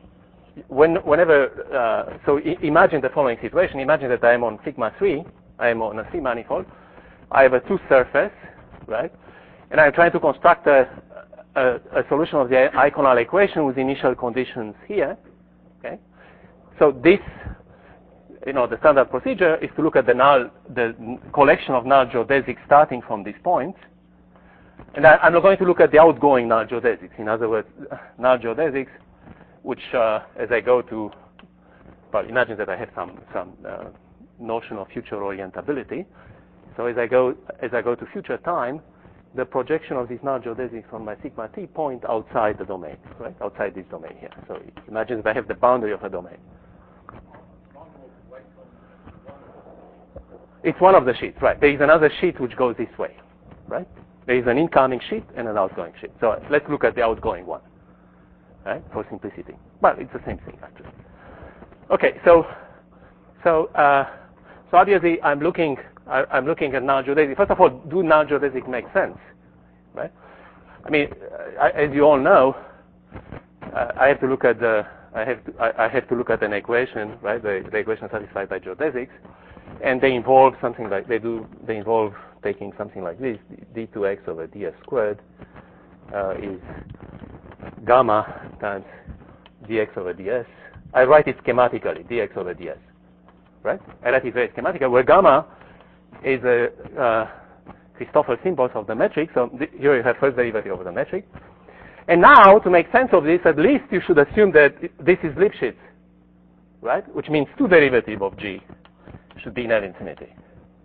so imagine the following situation. Imagine that I am on sigma 3. I am on a C manifold. I have a 2 surface, right? And I'm trying to construct a solution of the Eikonal equation with initial conditions here. Okay. So this, the standard procedure is to look at the collection of null geodesics starting from this point. And I'm going to look at the outgoing null geodesics. In other words, null geodesics, which as I go to, well, imagine that I have some notion of future orientability. So as I go to future time, the projection of these null geodesics on my sigma t point outside the domain, right? Outside this domain here. So imagine that I have the boundary of a domain. It's one of the sheets, right? There is another sheet which goes this way, right? There is an incoming sheet and an outgoing sheet. So let's look at the outgoing one, right? For simplicity. Well, it's the same thing actually. Okay, so obviously I'm looking at null geodesic. First of all, do null geodesic make sense, right? I mean, as you all know, I have to look at an equation, right? The equation satisfied by geodesics, and they involve something like they involve taking something like this, d2x over ds squared is gamma times dx over ds. I write it schematically, dx over ds. Right? I write it very schematically, where gamma is a Christoffel symbols of the metric. So here you have first derivative of the metric. And now, to make sense of this, at least you should assume that this is Lipschitz, right? Which means two derivative of g should be in L infinity,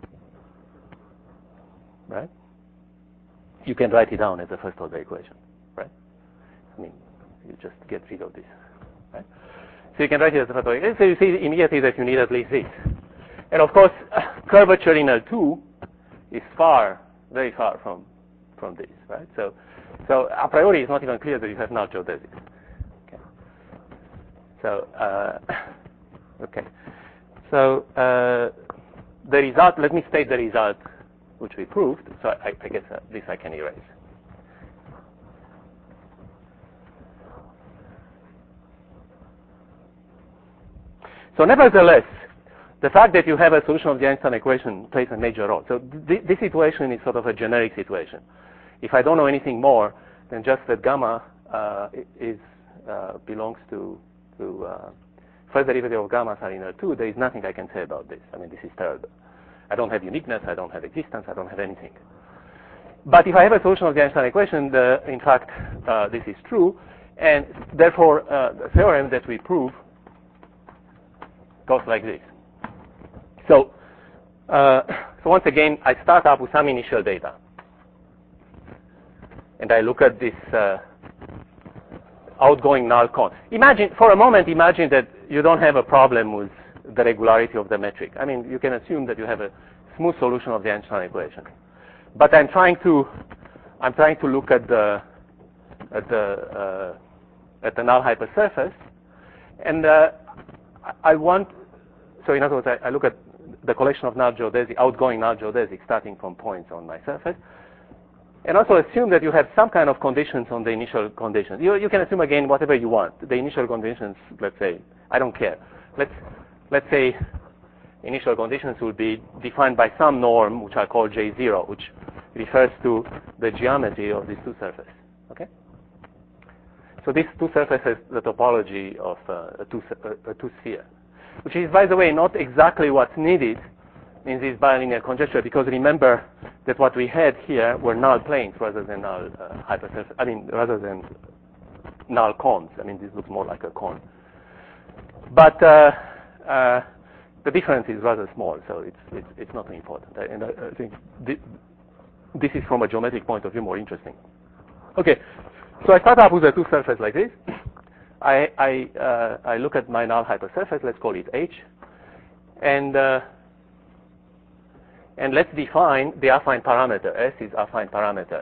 right? You can write it down as a first order equation, right? I mean, you just get rid of this, right? So you can write it as a first order equation. So you see immediately that you need at least this. And of course, curvature in L2 is very far from this, right? So a priori, it's not even clear that you have null geodesics. Okay. So, okay. So the result. Let me state the result, which we proved. So I guess this I can erase. So nevertheless, the fact that you have a solution of the Einstein equation plays a major role. So this situation is sort of a generic situation. If I don't know anything more than just that gamma belongs to first derivative of gamma are in L2, there is nothing I can say about this. I mean, this is terrible. I don't have uniqueness, I don't have existence, I don't have anything. But if I have a solution of the Einstein equation, in fact, this is true, and therefore the theorem that we prove goes like this. So once again, I start up with some initial data. And I look at this outgoing null cone. For a moment, imagine that you don't have a problem with the regularity of the metric. I mean, you can assume that you have a smooth solution of the Einstein equation. But I'm trying to look at the null hypersurface, and so in other words, I look at the collection of null geodesic, outgoing null geodesic starting from points on my surface. And also assume that you have some kind of conditions on the initial conditions. You can assume, again, whatever you want. The initial conditions, let's say, I don't care. Let's say initial conditions will be defined by some norm, which I call J0, which refers to the geometry of these two surfaces. Okay? So these two surfaces, the topology of a two-sphere, which is, by the way, not exactly what's needed in this bilinear conjecture, because remember that what we had here were null planes rather than null hypersurface. I mean, rather than null cones. I mean, this looks more like a cone. But the difference is rather small, so it's not important. And I think this is, from a geometric point of view, more interesting. Okay, so I start up with a two surface like this. I look at my null hypersurface. Let's call it H, and let's define the affine parameter. S is affine parameter.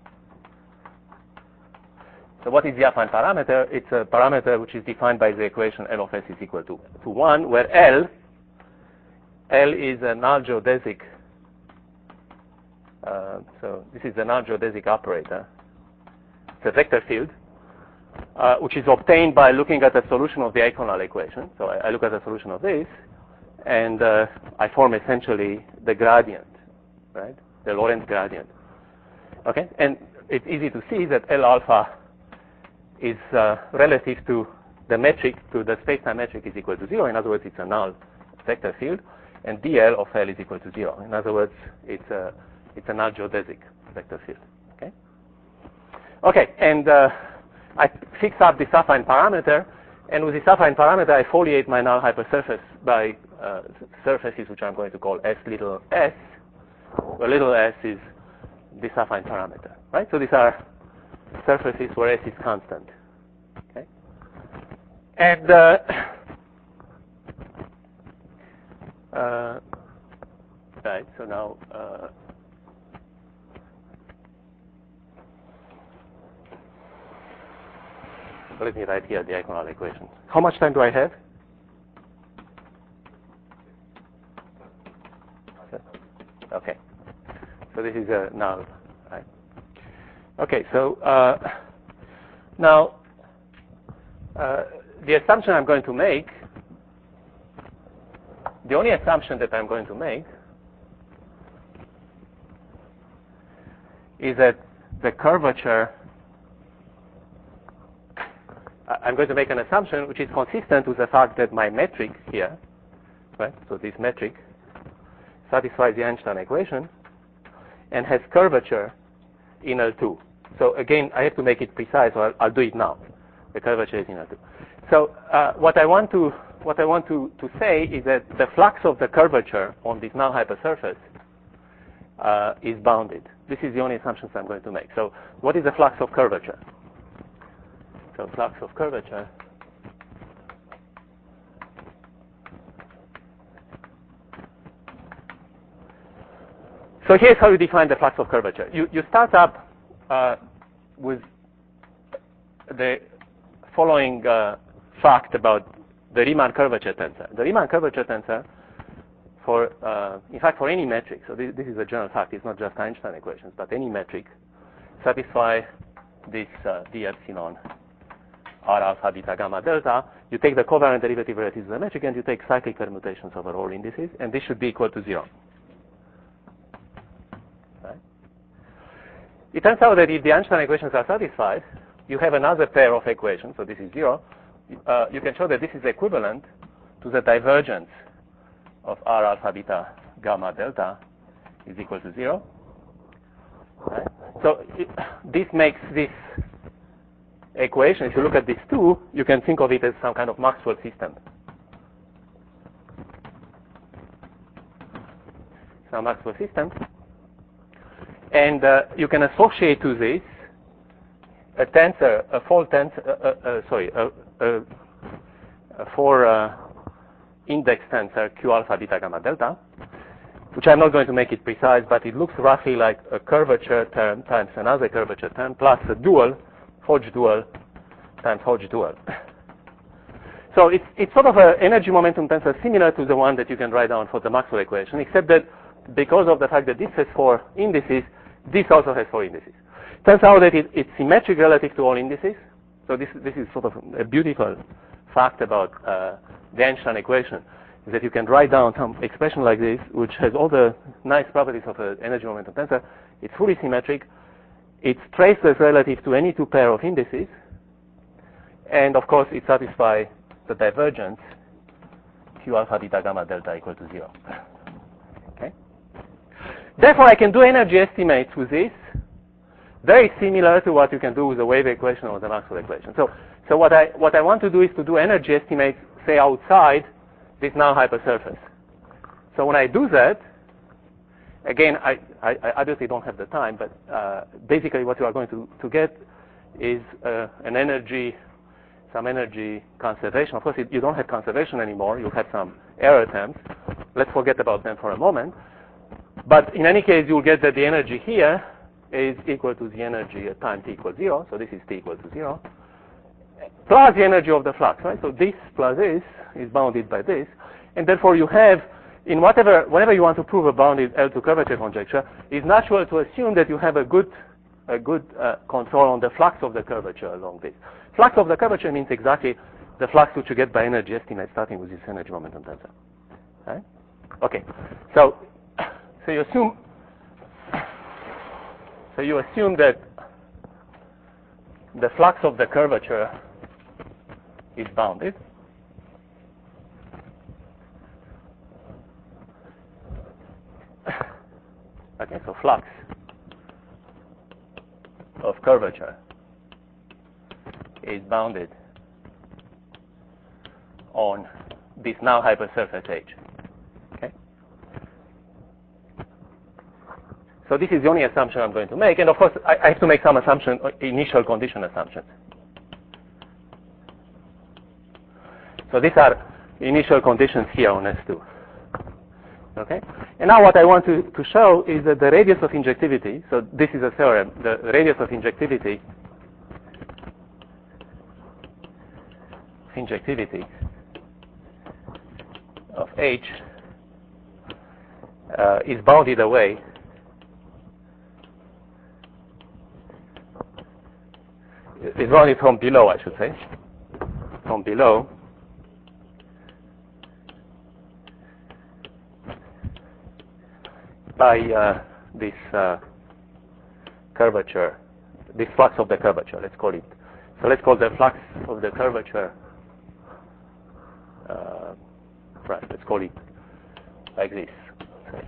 So what is the affine parameter? It's a parameter which is defined by the equation L of S is equal to 1, where L is a null geodesic. So this is the null geodesic operator. It's a vector field, which is obtained by looking at the solution of the eikonal equation. So I look at the solution of this, and I form essentially the gradient, right? The Lorentz gradient. Okay, and it's easy to see that L alpha is relative to the metric, to the space-time metric, is equal to 0. In other words, it's a null vector field, and dl of L is equal to 0. In other words, it's a null geodesic vector field. Okay. Okay, and I fix up this affine parameter, and with this affine parameter, I foliate my null hypersurface by surfaces which I'm going to call S little s, where little s is this affine parameter, right? So these are surfaces where S is constant. Okay, and right. So now. Let me write here the eikonal equation. How much time do I have? Okay. So this is a null, right? Okay. So now the assumption I'm going to make, the only assumption that I'm going to make, is that the curvature I'm going to make an assumption which is consistent with the fact that my metric here, right? So this metric satisfies the Einstein equation and has curvature in L2. So again, I have to make it precise, so I'll do it now. The curvature is in L2. So what I want to say is that the flux of the curvature on this null hypersurface is bounded. This is the only assumptions I'm going to make. So what is the flux of curvature? So flux of curvature so here's how you define the flux of curvature. You start up with the following fact about the Riemann curvature tensor. The Riemann curvature tensor for, in fact, for any metric, so this is a general fact, it's not just Einstein equations, but any metric satisfy this d epsilon r alpha beta gamma delta. You take the covariant derivative relative to the metric and you take cyclic permutations over all indices, and this should be equal to 0. Right? It turns out that if the Einstein equations are satisfied, you have another pair of equations, so this is 0. You can show that this is equivalent to the divergence of r alpha beta gamma delta is equal to 0. Right? So this makes this equation, if you look at these two, you can think of it as some kind of Maxwell system. Some Maxwell system. And you can associate to this a tensor, a four tensor, a four index tensor Q alpha beta gamma delta, which I'm not going to make it precise, but it looks roughly like a curvature term times another curvature term plus a dual, Hodge dual times Hodge dual. So it's sort of an energy momentum tensor similar to the one that you can write down for the Maxwell equation, except that because of the fact that this has 4 indices, this also has 4 indices. Turns out that it's symmetric relative to all indices. So this is sort of a beautiful fact about the Einstein equation, is that you can write down some expression like this, which has all the nice properties of an energy momentum tensor. It's fully symmetric. It's traceless relative to any 2 pair of indices. And of course, it satisfies the divergence Q alpha beta gamma delta equal to 0. Okay? Therefore, I can do energy estimates with this, very similar to what you can do with the wave equation or the Maxwell equation. So what I want to do is to do energy estimates, say, outside this null hypersurface. So when I do that, again, I obviously don't have the time, but basically what you are going to get is an energy, some energy conservation. Of course, you don't have conservation anymore. You have some error terms. Let's forget about them for a moment. But in any case, you'll get that the energy here is equal to the energy at time t equals 0. So this is t equals to 0. Plus the energy of the flux, right? So this plus this is bounded by this. And therefore, you have, in whenever you want to prove a bounded L2 curvature conjecture, it's natural to assume that you have a good control on the flux of the curvature along this. Flux of the curvature means exactly the flux which you get by energy estimate starting with this energy momentum tensor. Right? Okay. So you assume that the flux of the curvature is bounded. Okay, so flux of curvature is bounded on this null hypersurface H. Okay? So this is the only assumption I'm going to make, and of course I have to make some assumption, initial condition assumptions. So these are initial conditions here on S2. Okay? And now what I want to show is that the radius of injectivity, so this is a theorem, the radius of injectivity of H is bounded away is bounded from below, I should say, from below by this curvature, this flux of the curvature, let's call it So let's call the flux of the curvature, right, let's call it like this, say,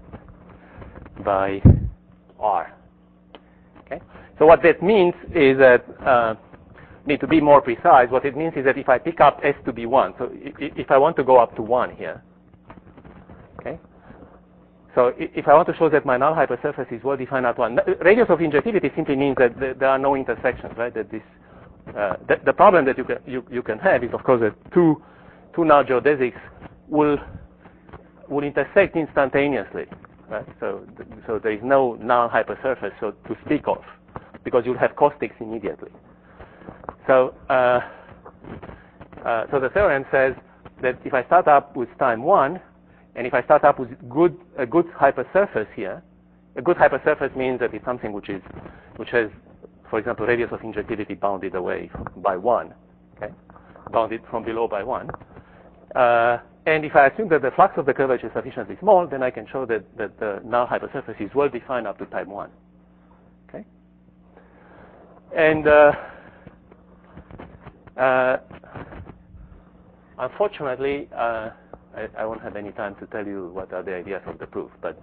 by R. Okay? So what that means is that, to be more precise, what it means is that if I pick up S to be 1, so if I want to go up to 1 here, okay? So if I want to show that my null hypersurface is well defined at 1, radius of injectivity simply means that there are no intersections, right? That this, the problem that you can have is, of course, that two null geodesics will intersect instantaneously, right? So there is no null hypersurface so to speak of, because you'll have caustics immediately. So so the theorem says that if I start up with time 1, and if I start up with a good hypersurface here, a good hypersurface means that it's something which has, for example, radius of injectivity bounded away by 1, okay, bounded from below by 1. And if I assume that the flux of the curvature is sufficiently small, then I can show that the null hypersurface is well defined up to type 1. Okay, and unfortunately, I won't have any time to tell you what are the ideas of the proof, but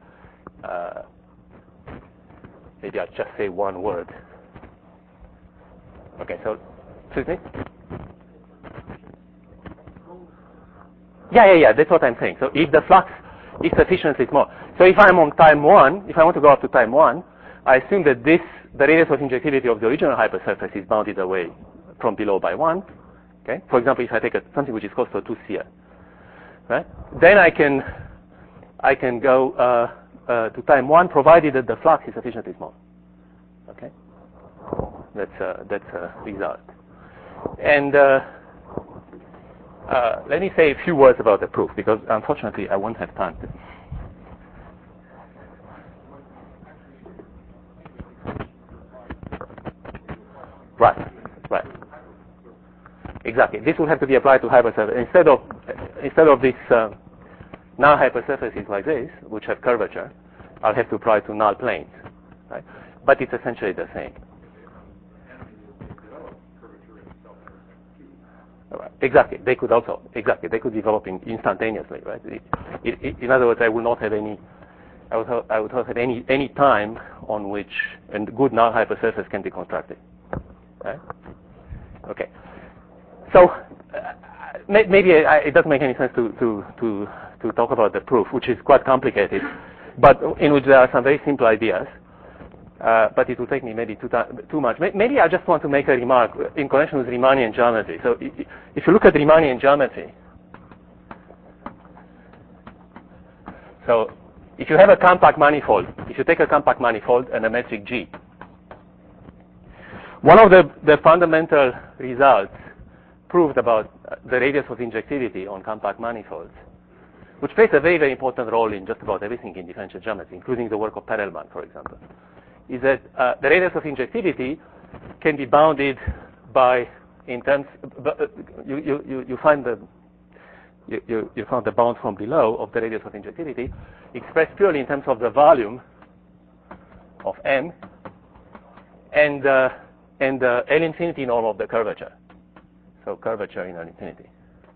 maybe I'll just say one word. Okay, so, excuse me? Yeah, that's what I'm saying. So if the flux is sufficiently small, so if I'm on time 1, if I want to go up to time 1, I assume that the radius of injectivity of the original hypersurface is bounded away from below by 1. Okay? For example, if I take something which is close to 2 CR, right? Then I can go to time 1, provided that the flux is sufficiently small. Okay? That's a result. And let me say a few words about the proof, because unfortunately I won't have time to. Right. Exactly. This will have to be applied to hypersurface. Instead of this null hypersurfaces like this, which have curvature, I'll have to apply to null planes. Right? But it's essentially the same. Right. Exactly. They could develop instantaneously, right? In other words, I would not have any time on which a good null hypersurface can be constructed. Right? Okay. So maybe it doesn't make any sense to talk about the proof, which is quite complicated, but in which there are some very simple ideas. But it will take me maybe too much. Maybe I just want to make a remark in connection with Riemannian geometry. So if you look at Riemannian geometry, so if you have a compact manifold, if you take a compact manifold and a metric G, one of the fundamental results proved about the radius of injectivity on compact manifolds, which plays a very, very important role in just about everything in differential geometry, including the work of Perelman, for example, is that the radius of injectivity can be bounded by, in terms, you find the bound from below of the radius of injectivity expressed purely in terms of the volume of M and the L infinity norm of the curvature. So curvature in L infinity.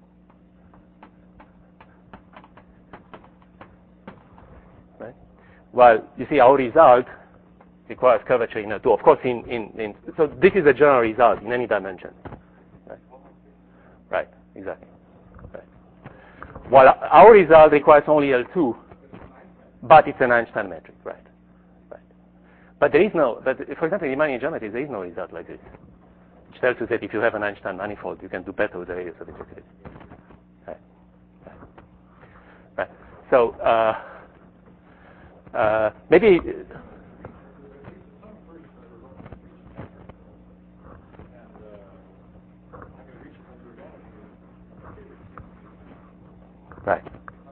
Right? Well, you see, our result requires curvature in L2. Of course, so this is a general result in any dimension. Right, exactly. Right. While our result requires only L2, but it's an Einstein metric, right? But there is no, for example, in Riemannian geometry, there is no result like this, which tells you that if you have an Einstein manifold, you can do better with the radius of injectivity. Right. So maybe. Right.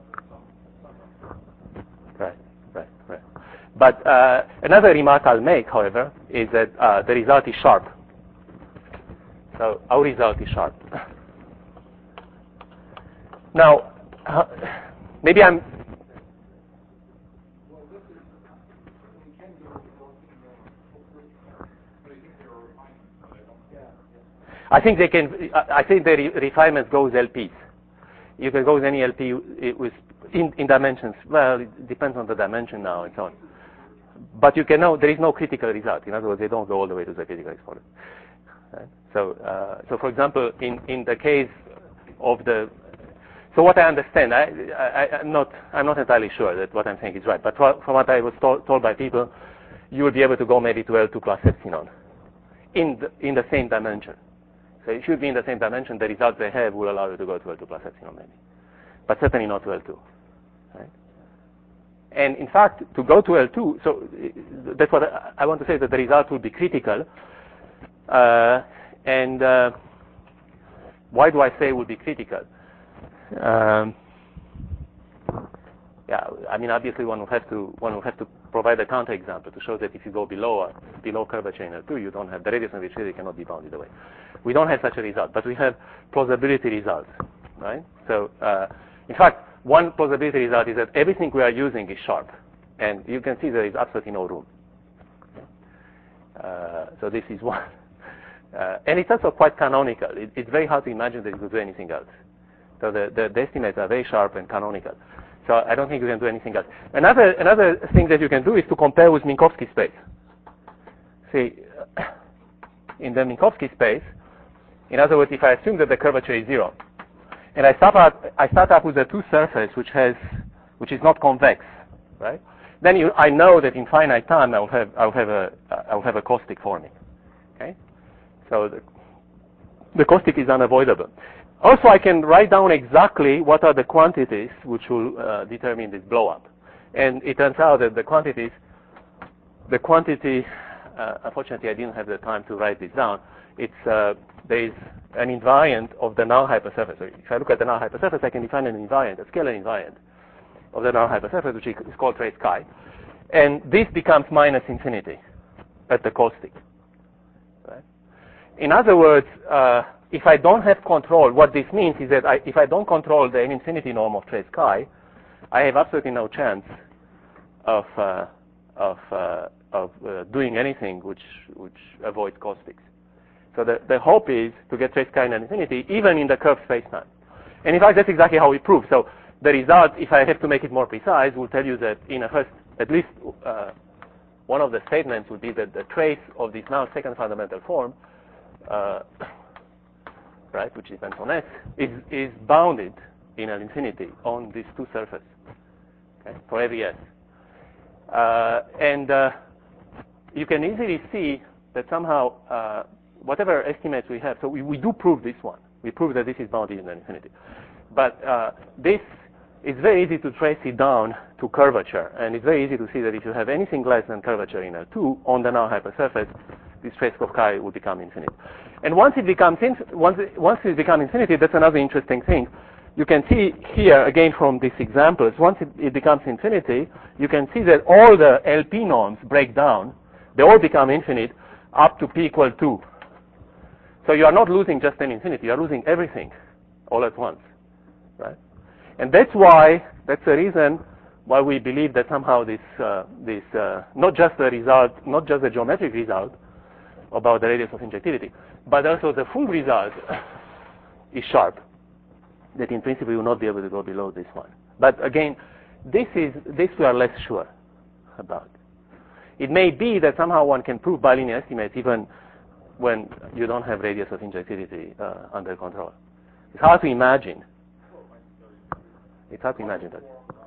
But another remark I'll make, however, is that the result is sharp. So our result is sharp. Now, maybe I'm. Well, this is, we can go to both, but I think there are refinements, but I don't. Yeah, I think they can. I think the refinement goes LPs. You can go with any LP with in dimensions. Well, it depends on the dimension now and so on. But you can know there is no critical result. In other words, they don't go all the way to the critical exponent. Right? So for example, in the case of the, so what I understand, I'm not entirely sure that what I'm saying is right. But from what I was told by people, you will be able to go maybe to L2 plus epsilon in the same dimension. So it should be in the same dimension. The results they have will allow you to go to L2 plus epsilon maybe, but certainly not to L2. Right? And in fact, to go to L2, so that's what I want to say, that the result will be critical. And why do I say it will be critical? Yeah, I mean, obviously one will have to provide a counterexample to show that if you go below curvature in L2, you don't have the radius of infinity cannot be bounded away. We don't have such a result, but we have plausibility results, right? So, in fact, one plausibility result is that everything we are using is sharp, and you can see there is absolutely no room. So this is one, and it's also quite canonical. It's very hard to imagine that you could do anything else. So the estimates are very sharp and canonical. So I don't think you can do anything else. Another thing that you can do is to compare with Minkowski space. See, in the Minkowski space, in other words, if I assume that the curvature is 0, and I start up with a two surface which is not convex, right? Then I know that in finite time I'll have a caustic forming. Okay, so the caustic is unavoidable. Also, I can write down exactly what are the quantities which will determine this blow-up. And it turns out that the quantity, unfortunately I didn't have the time to write this down, there is an invariant of the null hypersurface. So if I look at the null hypersurface, I can define an invariant, a scalar invariant of the null hypersurface, which is called trace chi. And this becomes minus infinity at the caustic. Right? In other words, if I don't have control, what this means is that if I don't control the infinity norm of trace chi, I have absolutely no chance of doing anything which avoids caustics. So the hope is to get trace chi in infinity, even in the curved spacetime. And in fact, that's exactly how we prove. So the result, if I have to make it more precise, will tell you that in a first, at least one of the statements would be that the trace of this now second fundamental form, right, which depends on S, is bounded in an infinity on these two surfaces, okay, for every S. And you can easily see that somehow whatever estimates we have, so we do prove this one. We prove that this is bounded in an infinity. But this is very easy to trace it down to curvature, and it's very easy to see that if you have anything less than curvature in L2 on the null hypersurface, this trace of chi will become infinite. And once it becomes infinity, that's another interesting thing. You can see here, again from these examples, once it becomes infinity, you can see that all the LP norms break down. They all become infinite up to p equal 2. So you are not losing just an infinity, you are losing everything all at once, right? And that's the reason why we believe that somehow this not just the result, not just the geometric result about the radius of injectivity, but also the full result is sharp, that in principle you will not be able to go below this one. But again, this we are less sure about. It may be that somehow one can prove bilinear estimates even when you don't have radius of injectivity under control. It's hard to imagine. It's hard to imagine that.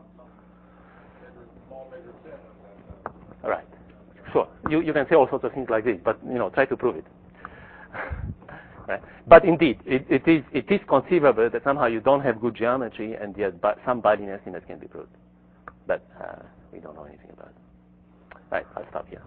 All right. Sure. You can say all sorts of things like this, but try to prove it. Right? But indeed, it is conceivable that somehow you don't have good geometry, and yet some bilinear estimates can be proved. But we don't know anything about it. Right. I'll stop here.